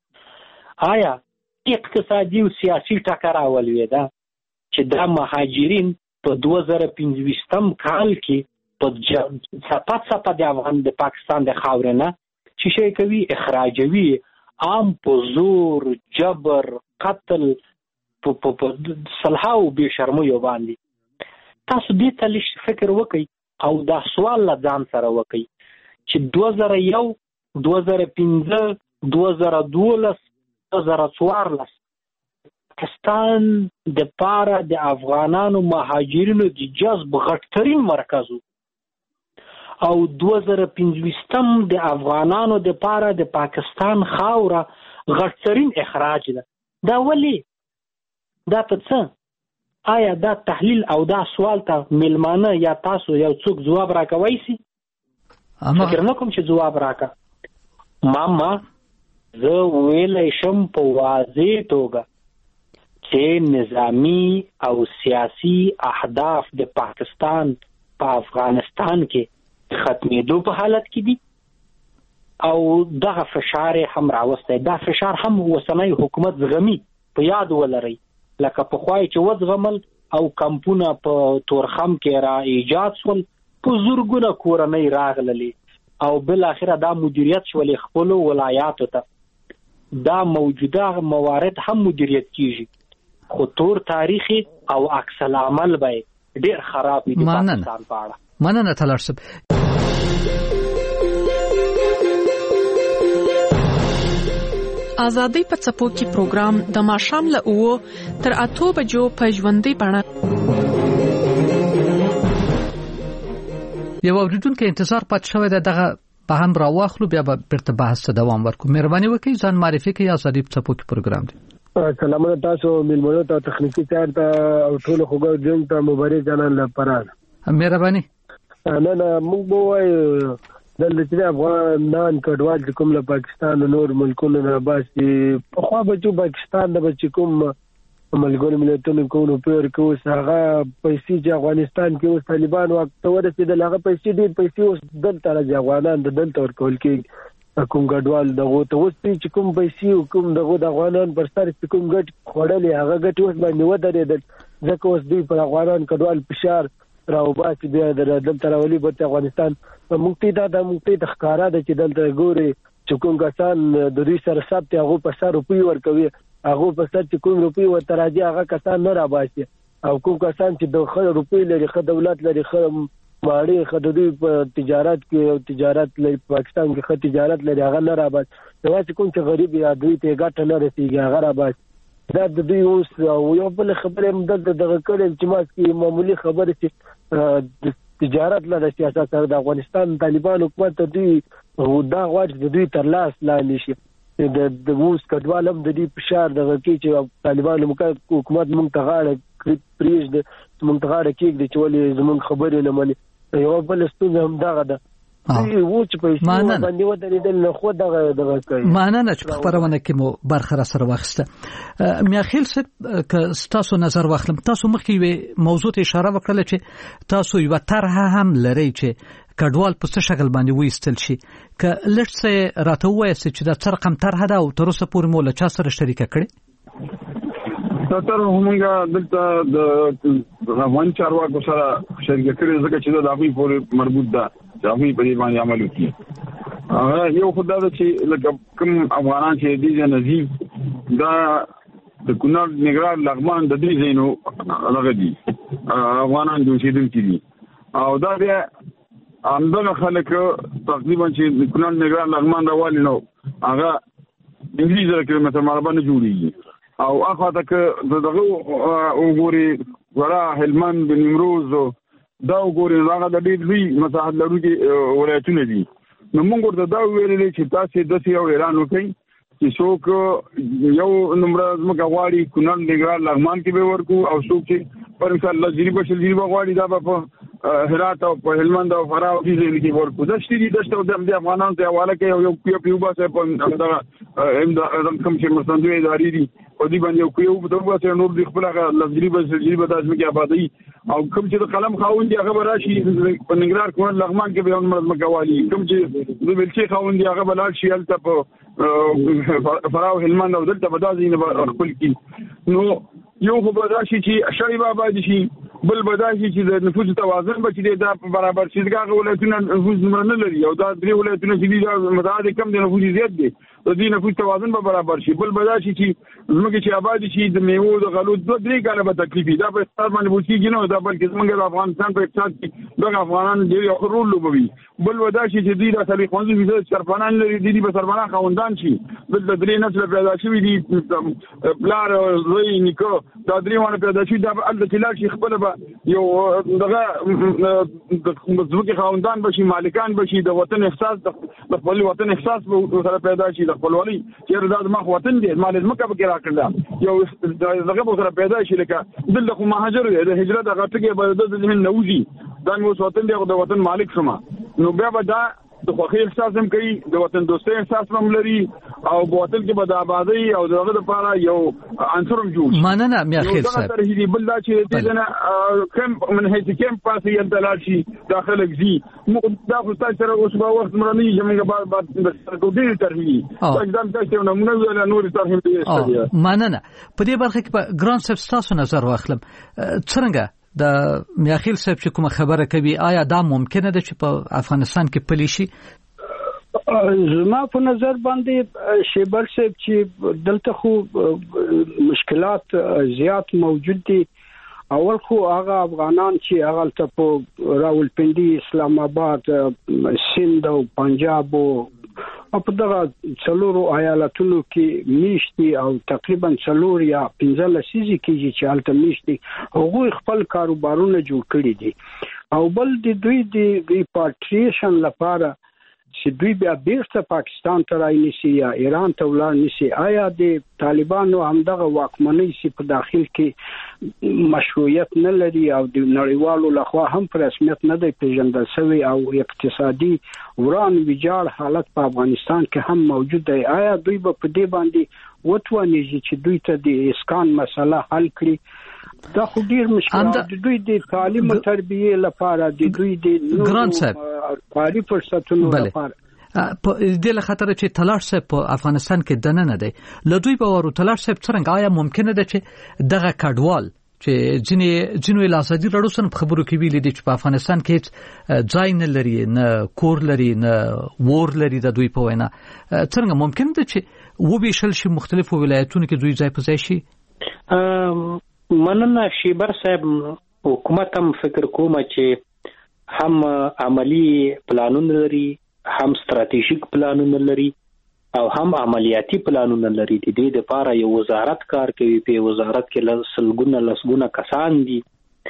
آیا اقتصادي او سیاسي ټکر اولوي ده چې دا مهاجرین په 2015 کال کې په صفات د افغان د پاکستان د خاورې نه چې شي کوي اخراجوي عام په زور جبر قتل په صلحاو به شرمو باندې. تاسو دې ته لږ فکر وکړئ او دا سوال لا ځان سره وکړئ چې 2001 2015 2012 2014 پاکستان د پاره د افغانانو مهاجرینو د جذب غټترین مرکز او 2015 د افغانانو د پاره د پاکستان خاوره غټترین اخراج ده. دا ولی دا څه آیا دا تحلیل او دا سوال ته ملمانه یا تاسو یو څوک جواب راکوي سي؟ فکر نه کوم چې جواب راکا. ماما زه ویلای شم په واضح توګه چې نظامی او سیاسی اهداف د پاکستان په افغانستان کې ختمېدو په حالت کې دي او دغه فشار هم راوسته. دا فشار هم وسنۍ حکومت زغمي په یاد ولرئ لکه په خوای چې وزغمل او کمپونه په تورخم کې را ایجاد شول په زورګونه کورنۍ راغللې او بل اخره دا مدیریت شولې خپل ولایاتو ته. دا موجوده موارد هم مدیریت کیږي خو تور تاریخي او عکس العمل به ډیر خراب دي پاکستان په اړه. مننه طلال صاحب. ازادي په څپو کې پروګرام د ماښام له 9 تر 8 بجو په ژوندۍ بڼه. یو اوریدونکو انتظار پات شوی دغه په هم راواخلو بیا به بیرته بحث ته دوام ورکو. مهرباني وکړئ ځان معرفي کړئ. ازادي په څپو کې پروګرام دی. سلامونه تاسو ملمنو ته تخنیکی کار ته او ټول خوګو جنګ ته مبارک جنان لپاره. مهرباني. نه موږ وای دلته افغانان کډوال چې کوم له پاکستان او نور ملکونو نه باسي په خوا بچو پاکستان د بچ کوم ملګرو ملتونو کوو په کوو هغه پیسې چې افغانستان کې اوس طالبان وخت ورسېدل هغه پیسې ډېر پیسې اوس دلته راځي افغانان د دلته ورکول کې کوم کډوال دغه ته اوس چې کوم پیسې کوم دغه د افغانان پر سر کوم ګټ خوړلې هغه ګټ اوس باندې ودرېدل ځکه اوس دوی پر افغانان کډوال فشار راوباسي بیا د دلته راولي په افغانستان په مونږ ته د ښکارا د چې دلته ګوري چې کوم کسان د دوی سره ثبت هغه په سر روپی ورکوي هغه په سر چې کوم روپی ورته راځي هغه کسان نه راباسي او کوم کسان چې د خل روپی لري خد دولت لري خل ماړي خد دوی په تجارت کې تجارت لري پاکستان کې خد تجارت لري هغه نه راباسي دا چې کوم چې غریب یا دوی ته ګټه نه رسیږي هغه راباسي دا د دوی اوس یو بل خبره مدد دغه کړي چې ما کې معمولی خبره چې تجارت لاره سیاست سره د افغانستان طالبان حکومت ته دوی دا غواړي د دوی تر لاس لاندې شي د اوس کډوال هم د دې فشار دغه کې چې طالبان حکومت مونږ ته غاړه پریږدي مونږ ته غاړه کېږدي چې ولې زمونږ خبرې نه مني یو بل ستونزه هم دغه ده معنی نه چې خبرونه کې مو برخه را سره واخسته میاخیل څه ک تاسو نظر واخلم تاسو مخکې موضوع ته اشاره وکړه چې تاسو یو طرح هم لري چې کډوال په څه شکل باندې وېستل شي ک لږ څه راته وایي چې دا څه رقم طرح ده او تر اوسه پورې مو له چا سره شریک کړي تر همغه دلته د افغان چارواکو سره شریک کړي ځکه چې دا دغه پورې مربوط ده ځامي په دې باندې عمل وکړي یو خدای د چې لکه کوم افغانان چې دې نزي دا د کونړ نګران لغمان د دې زینو لغدي افغانان د اوسیدونکو دي او دا بیا اندونه خلک تقریبا چې د کونړ نګران لغمان راوالي نو هغه انګلیزي کلمه مربانه جوړیږي او اخواته که دغه وګوري ورا هلمند د نیمروز دا وګوري هغه د دې لوی مساحت لرونکي ولایتونه دي نو موږ ورته دا ویلې چې تاسو د یو اعلان وکړئ چې څوک یو نمبر زموږ غواړي کونړ نګران لغمان کې به ورکو او څوک چې پر مثال لجریبه شلجریبه غواړي دا په هرات او په هلمند او فراه کې کې ورکو د شتي د افغانانو ته حواله کوي یو پیوبا سره په دا کوم چې مرستندوی ادارې دي او دی باندې یو پیوبا دغه سره نور د خپل لجریبه شلجریبه د ځمکې آبادی او کوم چې د قلم خاوندې هغه راشي په نګران کونړ لغمان کې به هم مکوالي کوم چې د بلچي خاوندې هغه بلال شي الته په فراه او هلمند او دلته په دازې خپل کې نو یو خو به راشي چې شریف آباد شي بل به دا شي چې د نفوس توازن به چې دا برابر شي دغه ولایتونه نفوس نه لري او دا درې ولایتونه چې دي متعدد کم دي نفوس زیات دي د دې نفوس توازن به برابر شي بل به دا شي چې زموږ چې آباد شي د میوه د غلو دوه درې کاله به تکلیف دا په اقتصاد باندې وځي نه دا بلکې زموږ د افغانستان په اقتصاد کې دغه افغانان ډېر رول لوبوي بل ودا شي چې دوی د اصلي 50% سرپنان لري دي په سرپنان خوندان شي بل د درې نسل پیدا شوی دي بلار زوی نیکو دا درې ونه پیدا شي دا د تلل شي خپل به یو دغه د ځمکې خوندان بشي مالکان بشي د وطن احساس د خپل وطن احساس به سره پیدا شي د خپلوالي چې دا د مخ وطن دی مال ځمکه به کرا کړل یو دغه به سره پیدا شي لکه دلته مهاجر د هجرت هغه ټکی به د زمين نوځي دا مو وطن دی د وطن مالک شمه نو بیا به دا د خوخي احساس هم کوي د وطن دوستۍ احساس هم لري او په وطن کې به د آبادی او دغه لپاره یو عنصر هم جوړ مننه میا خیر صاحب دا ترهیدي بل دا چې دې نه کم من هیڅ کم پاسې یلدلال شي داخله گزي دا خو تاسو سره اوس به وخت مرني چې موږ بعد د کوډي ترهیدي اقدام تاسو نه موږ ولا نور ترهیدي مننه په دې برخه کې په ګران سبستاسو نظر واخلم څنګه د میاخیل صاحب چې کوم خبره کوي آیا دا ممکنه ده چې په افغانستان کې پلی شي زما په نظر باندې شیبر صاحب چې دلته خو مشکلات زیات موجود دي اول خو هغه افغانان چې هغه ته په راولپنډي اسلام آباد سند او پنجاب او په دغه څلورو ایالتونو کې میشتي او تقریبا څلور یا 15 لسیزي کې چې الته میشتي هغه خپل کاروبارونه جوړ کړی دي او بل د دوی د ریپاټریشن لپاره چې دوی بیا بیرته پاکستان ته راځي یا ایران ته ولاړ نشي. آیا د طالبانو همدغه واکمنۍ چې په داخل کې مشروعیت نه لري او د نړیوالو لخوا هم په رسمیت نه دی پیژندل شوی او اقتصادي وران ویجاړ حالت په افغانستان کې هم موجود دی؟ آیا دوی په دې باندې وتواني چې دوی ته د اسکان مسله حل کړي؟ دا خو ډیر مشکل دی. دوی د تعلیم او تربیه لپاره دوی د ګران صاحب کاري فرصتونو لپاره په دې له خاطر چې تلاش صاحب په افغانستان کې دنه نه دی لدوی به ورو تلاش صاحب څنګه آیا ممکنه ده چې دغه کډوال چې جنوي لاسدي رړوسن په خبرو کې ویل دي چې په افغانستان کې ځای نه لري نه کور لري نه ور لري د دوی په وینا څنګه ممکن ده چې و به شل شي مختلفو ولایتونو کې دوی ځای په ځای شي؟ مننه شیبر صاحب. حکومت هم فکر کوم چې هم عملی پلانونه لري هم ستراتیژیک پلانونه لري او هم عملیاتي پلانونه لري. د دې لپاره یو وزارت کار کوي. په وزارت کې لسګونه کسان دي.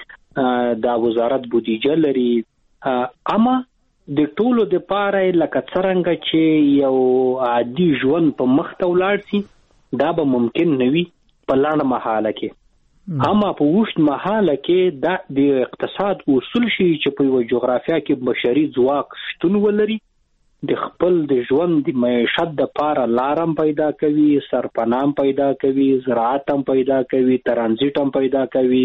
دا وزارت بودیجه لري. اما د ټولو لپاره لکه څنګه چې یو عادي ژوند په مخ ته ولاړ شي دا به ممکن نه وي په لاندې مرحله کې. اما په وښت مرحله کې د اقتصاد اصول شي چې په یو جغرافیا کې بشري ځواک شتون ولري د خپل د ژوند د معیشت د لپاره لارم پیدا کوي، سرپنام پیدا کوي، زراعت هم پیدا کوي، ترانزیت هم پیدا کوي،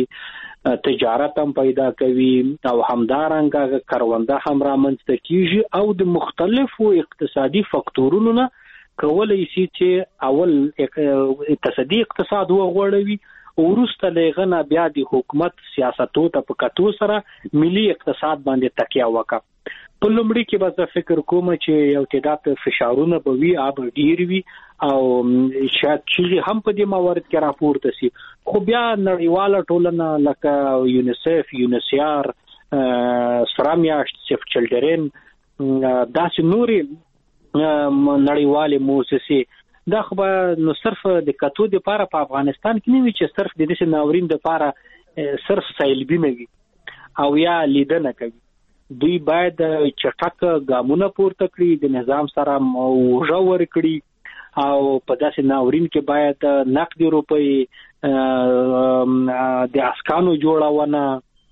تجارت هم پیدا کوي او همدارنګه کرونده هم رامنځته کیږي او د مختلفو اقتصادي فاکتورونو نه کولای شي چې اول اقتصادي اقتصاد وغوړوي ورسته لغنه بیا د حکومت سیاستو ته په کتو سره ملي اقتصاد باندې تکیه وکړي. په لومړي کې به زه فکر کوم چې یو تعداد فشارونه به وي اب ډیر وي او شاید چې هم په دې موارد کې راپورته شي. خو بیا نړیواله ټولنه لکه یونیسف، یونیسیار، سرامیاشت، سیف چلډرن داسې نوري نړیوالې موسسې دا خو نو صرف د کتو د لپاره په افغانستان کې نه وي چې صرف د دې ناورین د لپاره صرف سایلبي نه وي او یا لیدنه کوي. دوی باید چټک ګامونه پورته کړي، د نظام سره موجه ورکړي او په داسې ناورین کې باید نقدي روپۍ د اسکانو جوړونه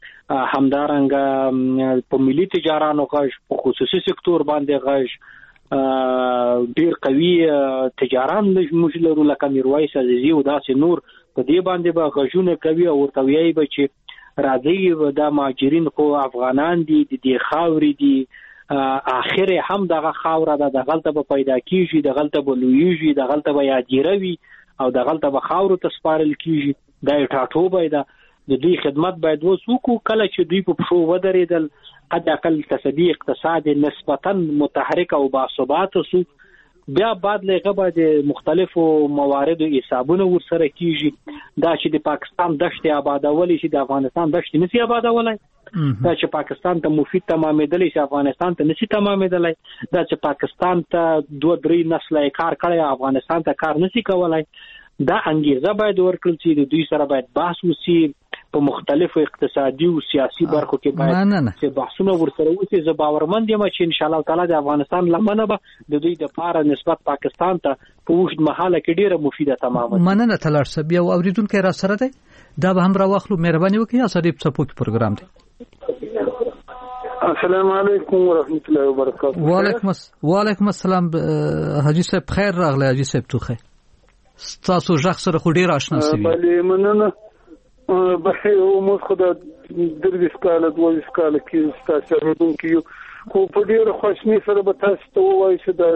همدارنګه په ملي تجارانو غږ په خصوصي سکتور باندې غږ ډیر قوي تجاران موږ لرو لکه میرویس عزیزي او داسې نور په دې باندې به غږونه کوي او ورته وایي به چې راځي دا مهاجرین خو افغانان دي د دې خاورې دي اخر هم دغه خاوره د غلطه به پیدا کیږي د غلطه به لویږي د غلطه به یادیروي او د غلطه به خاورو ته سپارل کیږي دا ټاټوبه ده. د دوی خدمت باید وسوکو کله چې دوی په پښو ودرېدل حد اقل تصدی اقتصاد نسبتا متحرک او باثبات سو بیا بعد لغه باید مختلفو موارد او حسابونه ورسره کیږي. دا چې د پاکستان دشت آبادولې چې د افغانستان دشت نسی آبادولای، دا چې پاکستان ته مفید تمامېدلې چې افغانستان ته نسی تمامېدلای، دا چې پاکستان ته 2-3 نسل کار کړی افغانستان ته کار نسی کولای. دا انګیزه باید ورکړل چې د دوی سره باید بحث وسی په مختلفو اقتصادي او سیاسي برخو کې باید چې بحثونه ورسره وسی. زه باورمند یم چې ان شاء الله تعالی د افغانستان لمنه به د دوی د لپاره نسبت پاکستان ته په وښت مرحله کې ډیره مفیده تمامه. مننه تلار صاحب. یو اوریدونکو را سره دی دا به هم را واخلو، مهرباني وکړئ. اسریب سپوک پروګرام دی. السلام علیکم ورحمت الله وبرکاته. وعلیکم السلام حاجی صاحب. خیر راغلی حاجی صاحب. توخه تاسو ځخ سره خو ډیر آشنا سوي. بله مننه. بخیر او خدا درې سکاله 2 سکاله کې تاسو ورته کیو خو په ډیر خوشنی سره به تاسو ته وایي چې د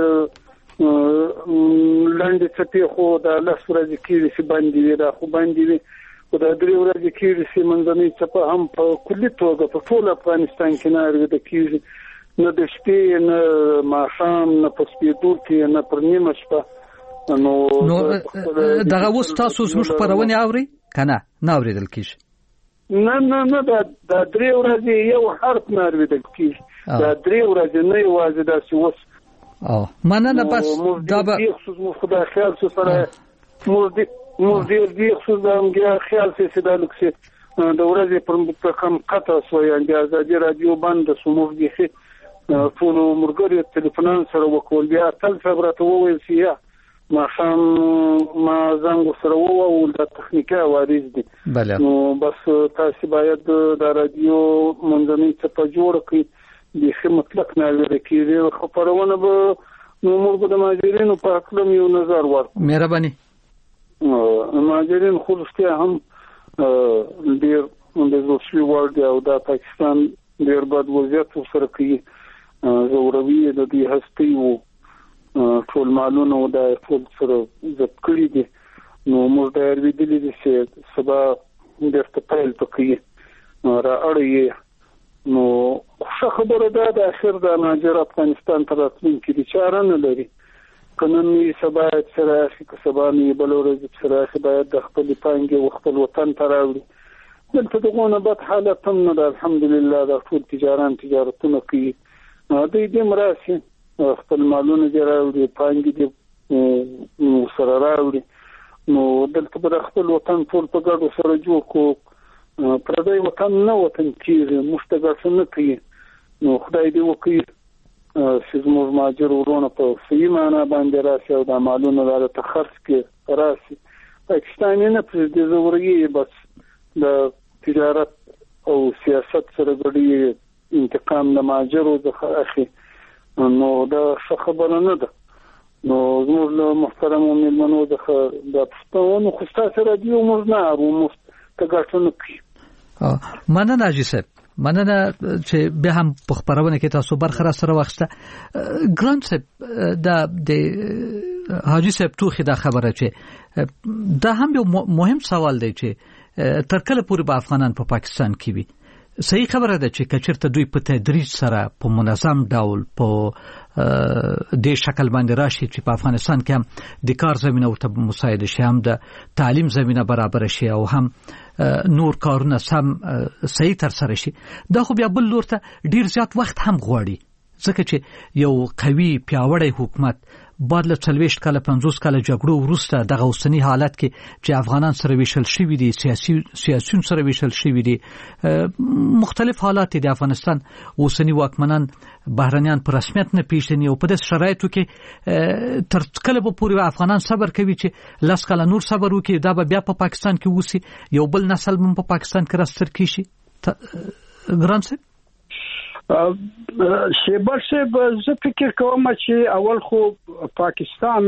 لاندې چټي خو د لاس ورځې کې چې باندې را خو باندې او د 3 ورځې کې چې منځنۍ چپه هم په کلی توګه په ټول افغانستان کې نه لري د کیږي نه د شپې نه ماښام نه په سپیدور کې نه پر نیمه شپه. نو دغه اوس تاسو زموږ خبرونه اوري کنه نه اوریدل کیږي؟ نه دا 3 ورځې یو حرف نه اوریدل کیږي. دا 3 ورځې نه یوازې دا چې اوس مننه بس دا به خصوص مو خدای خیال سره موږ دې خصوص دا موږ خیال چې دا لکه د ورځې پر کم قطع سو یا د ازادي رادیو باندې سمو دي ټول مرګري ټلیفون سره وکول بیا تل خبرته وویل چې ما شام ما زنګ سره وو د تخنیکي عوارض دي نو بس تاسو باید د رادیو منځنۍ څخه جوړ کړئ د ښه مطلق نه لري کېږي خبرونه به نو موږ د ماجرینو په اړه یو نظر ورکړو مهرباني ماجرین خو رښتیا هم ډېر د زوشي ورډ او د پاکستان ډېر بد وضعیت سره کوي زوروي د دې هستي وو ټول مالونه د ټول سره ضبط کړی دي نو موږ د اړویدلې دي چې سبا د استقبال پکې را اړې نو څه خبره ده د اخر د ناجر افغانستان تر راتلونکي دي چاره نه لري قانوني سبا سره چې سبا نه بلورځ سره باید د خپل پانګې او خپل وطن ته راوړي دلته دغه بد حالت هم نه الحمدلله د ټول تجارتونه کوي د دې مراسي خپل مالونه دی راوړي پانګې دی سره راوړي نو دلته پر خپل وطن ټول په ګډو سره جوړ کو پردی وطن نه وطن کیږي مشتګه نه کوي نو خدای دې وکړي چې زموږ ماجر ورونه په صحیح معنا باندې راشي او د مالونه لاره ته خرڅ کې راشي پاکستان نه پر دې زوري بس د تجارت او سیاست سره ګډي انتقام د ماجرو د اخی نو دا خبره نه ده نو زموږ محترم مېلمنو د پښتون خو تاسو رادیو موږ نه او مستګټونه کوي مننه حاجي صاحب مننه چې به هم په خبرونه کې تاسو برخه سره واخسته ګران صاحب د حاجي صاحب توخي دا خبره چې دا هم یو مهم سوال دی چې تر کله پورې به افغانان په پاکستان کې وي صحیح خبره ده چې کچرته دوی په تدریج سره په منظم ډول په د شکل باندې راشي چې په افغانستان کې هم د کار زمينه ورته مساعده شي هم د تعلیم زمينه برابر شي او هم نور کارونه سم صحیح تر سره شي دا خو بیا بل لور ته ډیر زیات وخت هم غواړي ځکه چې یو قوي پیاوړی حکومت بعد له 40 کاله 50 کاله جګړو وروسته دغه اوسنی حالت کې چې افغانان سره ویشل شوی دي سیاسيون سره ویشل شوی دي مختلف حالات دي افغانستان اوسنی واکمنان بهرنیان په رسمیت نه پیژني او په داس شرایطو کې تر کله به پوری افغانان صبر کوي چې لاس کاله نور صبر وکړي دا به بیا په پاکستان کې وسی یو بل نسل هم په پاکستان کې راستر کیږي ګران صاحب شیبر صاحب زه فکر کوم چې اول خو پاکستان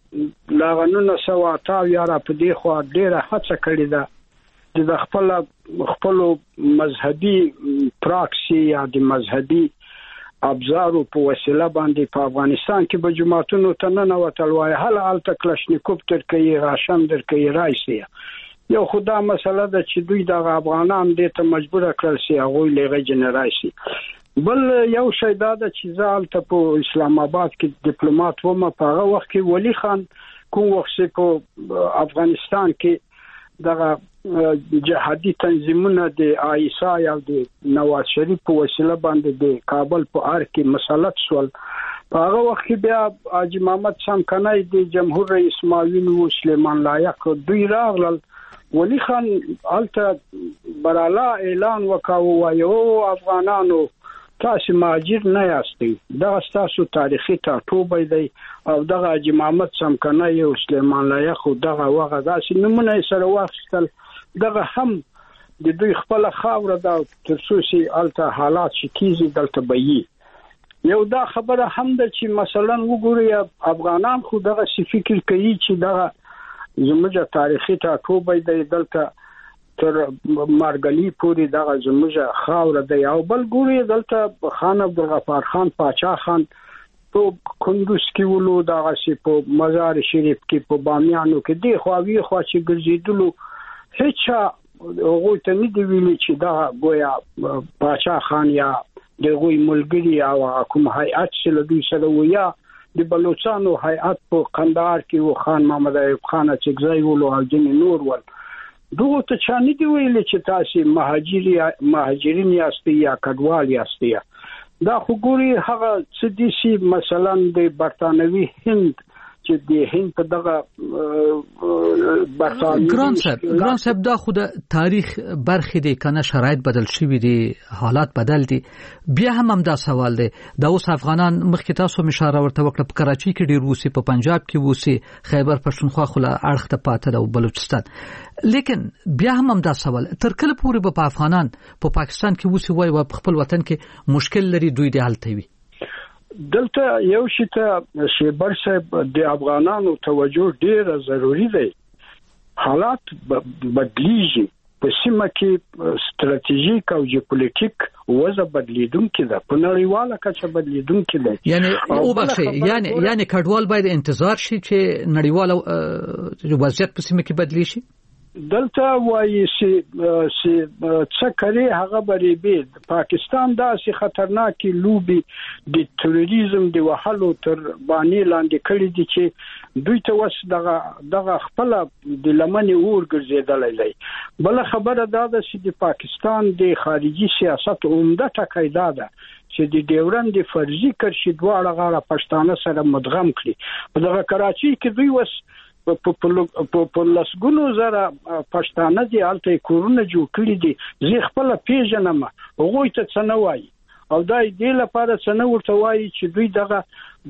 لاغنونه سواتا یاره په دې خو ډیره هڅه کړې ده د خپل مذهبي پراکسي یا د مذهبي ابزارو په وسیله باندې په افغانستان کې به جماعتونو ته نه وتل وای هل الته کلاشنیکوف تر کوي راشن در کوي رایسي یو خدا مسله ده چې دوی د افغانان دې ته مجبور کړل سي هغه لغه جنراسي بل یو شی دا ده چې ځالته په اسلام آباد کې ډیپلوماټ ومه په هغه وخت کې ولی خان کوم وخت په افغانستان کې دغه جهادي تنظیمونه د آیسا یا د نواز شریف په وسیله باندې د کابل په ار کې مسلط شول په هغه وخت کې بیا حاجی محمد سمکنای د جمهور رئیس معاون و سلیمان لایق دوی راغلل ولی خان الته برالا اعلان وکاو وایو افغانانو تاسو مهاجر نه یاستئ دا تاسو تاریخي ټاټوبه دی او دغه حاجی محمد سمکنای او سلیمان لایق خو دغه وغه داسې نمونه سره واخیستل دغه هم د دوی خپل خاور دا ترڅو الته حالات شکیږي دلته بي یو دا خبره هم ده چې مثلا وګورئ افغانان خو دغه فکر کوي چې دغه زموږه تاریخي ټاټوبه دی دلته تر مارګلی پوری دغه زموږه خاور دی او بل ګوري دلته خان عبدالغفار خان پاچا خان په کندوز کې ولو دغه سی په مزار شریف کې په بامیانو کې دی خواوی خوا چې ګرځیدلو هیڅ هغه ته نه دی ویلي چې دا گویا پاچا خان یا دغه ملګری او کوم هیئت سره دوی سره ویا د بلوچستان هیئت په قندهار کې و خان محمد ایوب خان چې ځای ولو او جن نور ول دوه ته چانه دی ویل چې تاسو مهاجرین یاستئ یا کډوال یاستئ دا خو ګوري هغه څه دي چې مثلا د برتانوي هند چې د هند په دغه ګران صاحب دا خو د تاریخ برخې دي کنه شرایط بدل شوي دي حالات بدل دي بیا هم دا سوال دی دا اوس افغانان مخکې تاسو اشاره ورته وکړه په کراچي کې ډیر وسی په پنجاب کې وسی خیبر پښتونخوا خو له اړخ ته پاتې او بلوچستان لیکن بیا هم دا سوال تر کله پورې په افغانان په پاکستان کې وسی وای او په خپل وطن کې مشکل لري دوی د حل توي دلته یو شی ته شیبر صاحب د افغانانو توجه ډیره ضروری دی حالات بدلیږي په سیمه کې ستراتیژیک او جیوپولیټیک وضع بدلیدونکې ده په نړیواله کچه بدلیدونکې ده یعنی او بخښي یعنی کډوال باید انتظار شي چې نړیواله وضعیت په سیمه کې بدلی شي دلته وایي چې څه کوي هغه بری به پاکستان داسې خطرناکي لوبي د تروریزم د وحلو تر باندې لاندې کړی دي چې دوی ته وس دغه خپل د لمنې اور ګرځیدلای دی بل خبره دا ده چې د پاکستان د خارجي سیاست عمده ټکی دا ده چې د ډیورند فرضي کرشي دواړه غاړه پښتانه سره مدغم کړي په دغه کراچي کې دوی وس په لسګونو زره پښتانه دي الته کورونه جوړ کړی دي زه خپل پیژنم هغه ته څه نه وایي او دا دې لپاره څه نه ورته وایي چې دوی دغه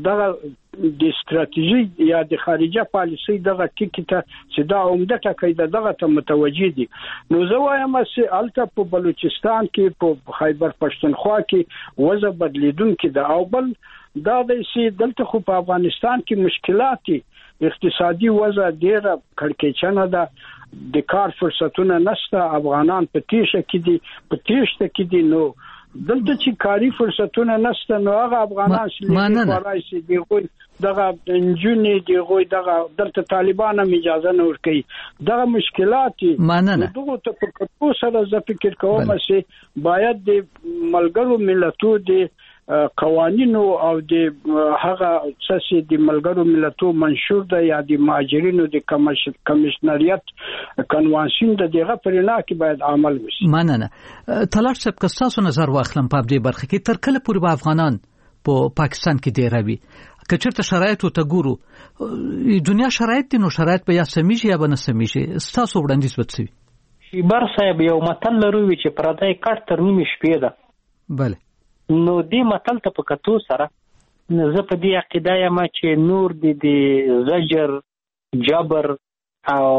د ستراتیژي یا د خارجه پالیسي دغه ټکی ته چې دا عمده ټکی دغه ته متوجي دي نو زه وایم چې الته په بلوچستان کې په خیبر پښتونخوا کې وضع بدلیدونکې ده او بل دا د سي دلته خو په افغانستان کې مشکلات اقتصادي وضع ډیره کړکېچنه ده د کار فرصتونه نشته افغانان په تیښته کې دي نو دلته چې کاری فرصتونه نشته نو هغه افغانان چې راځي دغه انجونی دغه دلته طالبان هم اجازه نه ورکوي دغه مشکلات دغه ته په کتو سره زه فکر کوم چې باید د ملګرو ملتونو د قوانینو او د هغه اساسي د ملګرو ملتونو منشور ده یا د مهاجرینو د کمشنریت کنوانسیون دغه پرېنا کې باید عمل وشي مننه تلاش صاحب که تاسو نظر واخلم په دې برخه کې تر کله پورې به افغانان په پاکستان کې دی راوي که چېرته شرایط ته ګورو دنیا شرایط دي نو شرایط به یا سميږي یا به نه سميږي تاسو وړاندیز وڅوي شیبر صاحب یو متل لري چې پردای کټ تر نیمه شپې ده بله نو دې متل ته په کتو سره زه په دې عقیده یم چې نور د زجر جبر او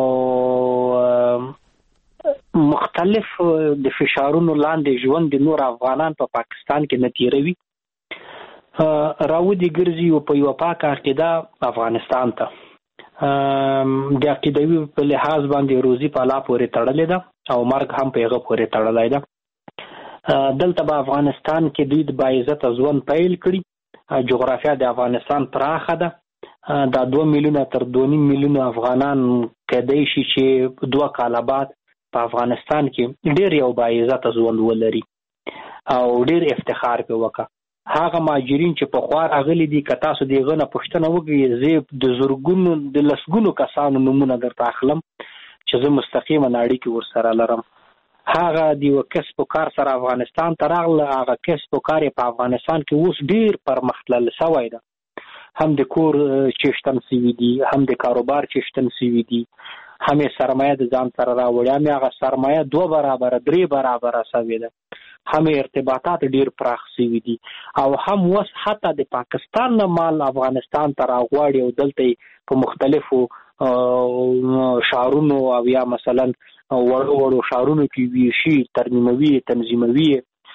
مختلف د فشارونو لاندې ژوند د نور افغانان په پاکستان کې نه تیروي راودي ګرځي او په یو پاک عقیده افغانستان ته د عقیدوي په لحاظ باندې روزي په لا پورې تړلې ده او مرګ هم په هغه پورې تړلای ده دلته په افغانستان کې دوی د باعزت ژوند پیل کړي جغرافیا د افغانستان پراخه ده دا 2 میلیونه تر 2.5 میلیونه افغانان کېدای شي چې 2 کال بعد په افغانستان کې ډېر یو باعزت ژوند ولري او ډېر افتخار په وکړه هغه مهاجرین چې په خوا راغلي دي که تاسو دغه نه پوښتنه وکړئ زه د زورګونو د لسګونو کسانو نمونه درته اخلم چې زه مستقیمه اړیکې ورسره لرم هغه د یو کسب و کار سره افغانستان ته راغله هغه کسب و کار په افغانستان کې اوس ډیر پرمختللی شوی ده هم د کور چشتن سوي دي هم د کاروبار چشتن سوي دي هم سرمایه د ځان سره راوړي هم هغه سرمایه 2 برابر 3 برابر شوی ده هم ارتباطات ډیر پراخ سوي دي او هم وس حتی د پاکستان نه مال افغانستان ته راغواړي او دلته په مختلفو شهرونو او یا مثلا وړو شهرونو کې ویشي ترمیموي تنظیموي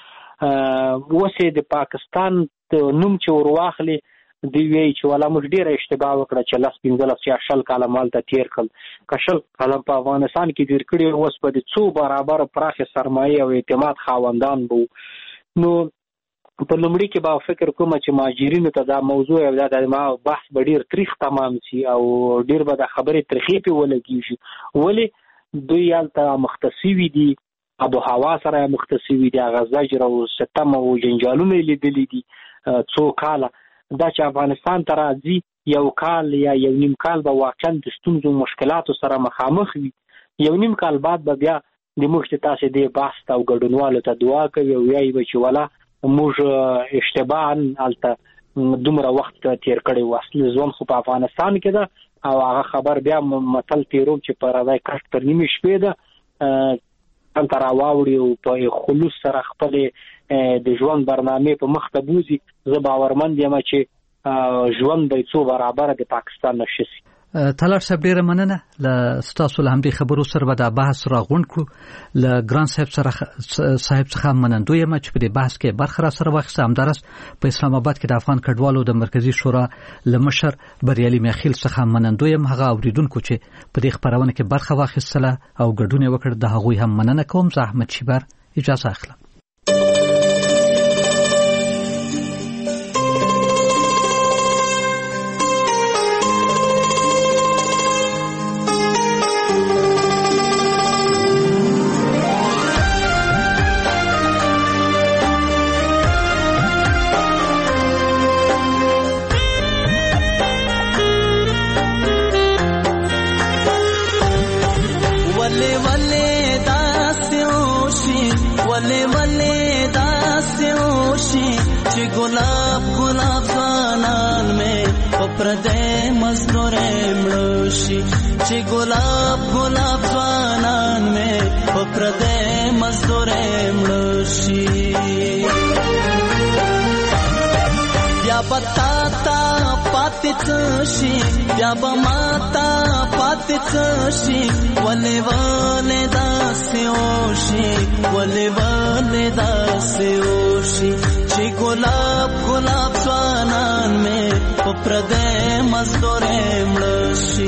وسه د پاکستان نوم چې ورواخلي دی وی چې ولا موږ ډیره اشتباه وکړه چې 15 یا 20 کال مال ته تیر کړ کشل کلم په افغانستان کې ډیر کړي اوس په 2 برابر پراخ سرمایه او اعتماد خاوندان بو نو په لومړي کې به فکر کوم چې مهاجرینو ته دا موضوع او دا د ما بحث ډیر تاریخ تمام شي او ډیر به د خبرې تاریخي په ولګي شي ولی دوی یالته مختصوي دي ابو هوا سره مختصوي دي غزاجر او ستم او جنجالونه لیدلې دي 2 کال دا چې افغانستان ته راځي یو کال یا یو نیم کال به واقعا د ستونزو مشکلاتو سره مخامخ وي یو نیم کال بعد به بیا د موږ تاسو د بحث او ګډونوالو ته دعا کوي او یای به چې ولا موږ اشتباهاً الته دومره وخت تیر کړی و. اصلي ژوند خو په افغانستان کې ده او هغه خبر بیا متل تیروم چې په راځي کټ تر نیمه شپې ده انت راواوړي او په خلوص سره خپل د ژوند برنامه په مخ ته بوزي. زه باورمند یم چې ژوند به څو برابر د پاکستان نشي. تلار صاحب ډیره مننه ل ستاسو له همدې خبرو سره به دا بحث راغونډ کړو. ل ګران صاحب څخه منندوی یم چې په دې بحث کې برخه را سره واخیسته. همدارس په اسلام آباد کې د افغان کډوالو د مرکزی شورا لمشر بریالي میخیل څخه منندوی یم. هغه اوریدونکو چې په دې خبرونه کې برخه واخیستله او ګډون وکړ د هغوی هم مننه کوم. زه احمد شیبر اجازه اخلم. गुलाब गुलाब ज़वानान में पप्रदे मज़दूरे मृषि ची गुलाब गुलाब ज़वानान में पप्रदे मज़दूरे मृषि या बताता पातिचशी या बमाता पातिचशी वले वले दास्योशी वले वले दास्योशी ची गुलाब गुलाब ज़वानान में पप्रदे मज़दूरे मृषि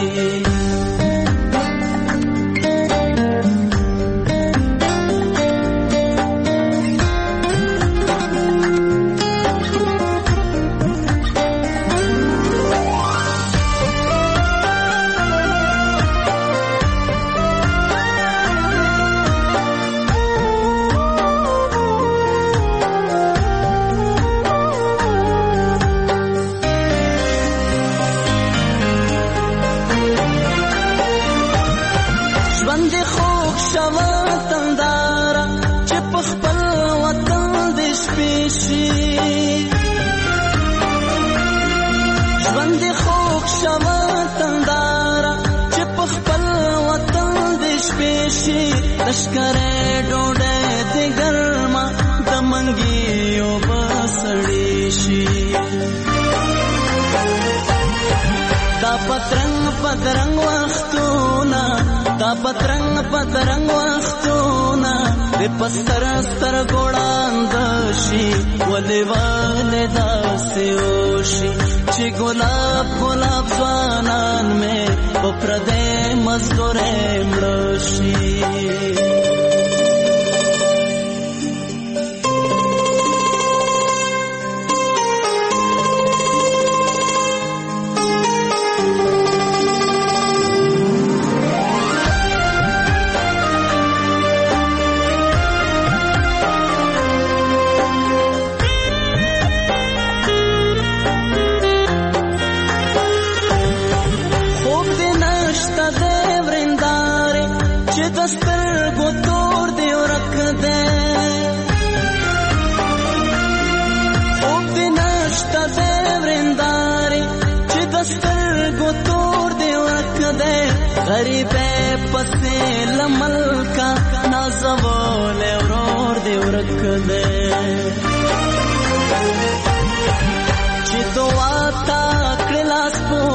लश्करे डोडे दिगर मा दमंगियों बसड़ीशी दा पतरंग पतरंग वख्तूना दा पतरंग पतरंग वख्तूना दे पस्तर स्तर गोड़ांदशी वले वाले दास्योशी ची गुलाब गुलाब ज़वानान में पप्रदे मज़दूरे मृषि गरीबे पसे लमल का नाज़वोले और दे रख दे चितवाता क्लास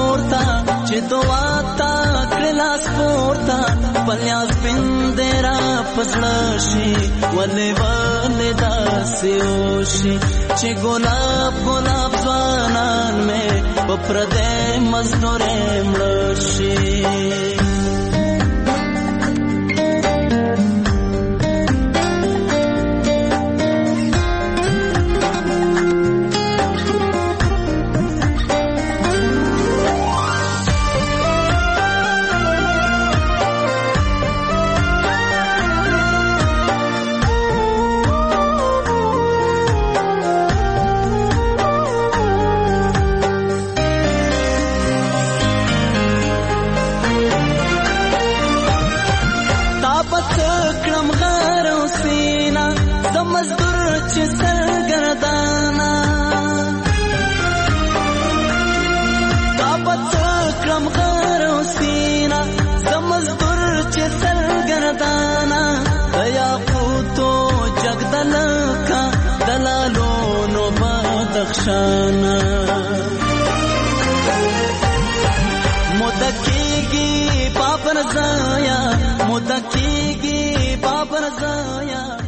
पोर्ता पल्यास बिंदेरा पसलशी वले वले दास्योशी ची गुलाब गुलाब ज़वानान में पप्रदे मज़दूरे मृषि رخشانا مدکیگی پاپر زایا مدکیگی پاپر زایا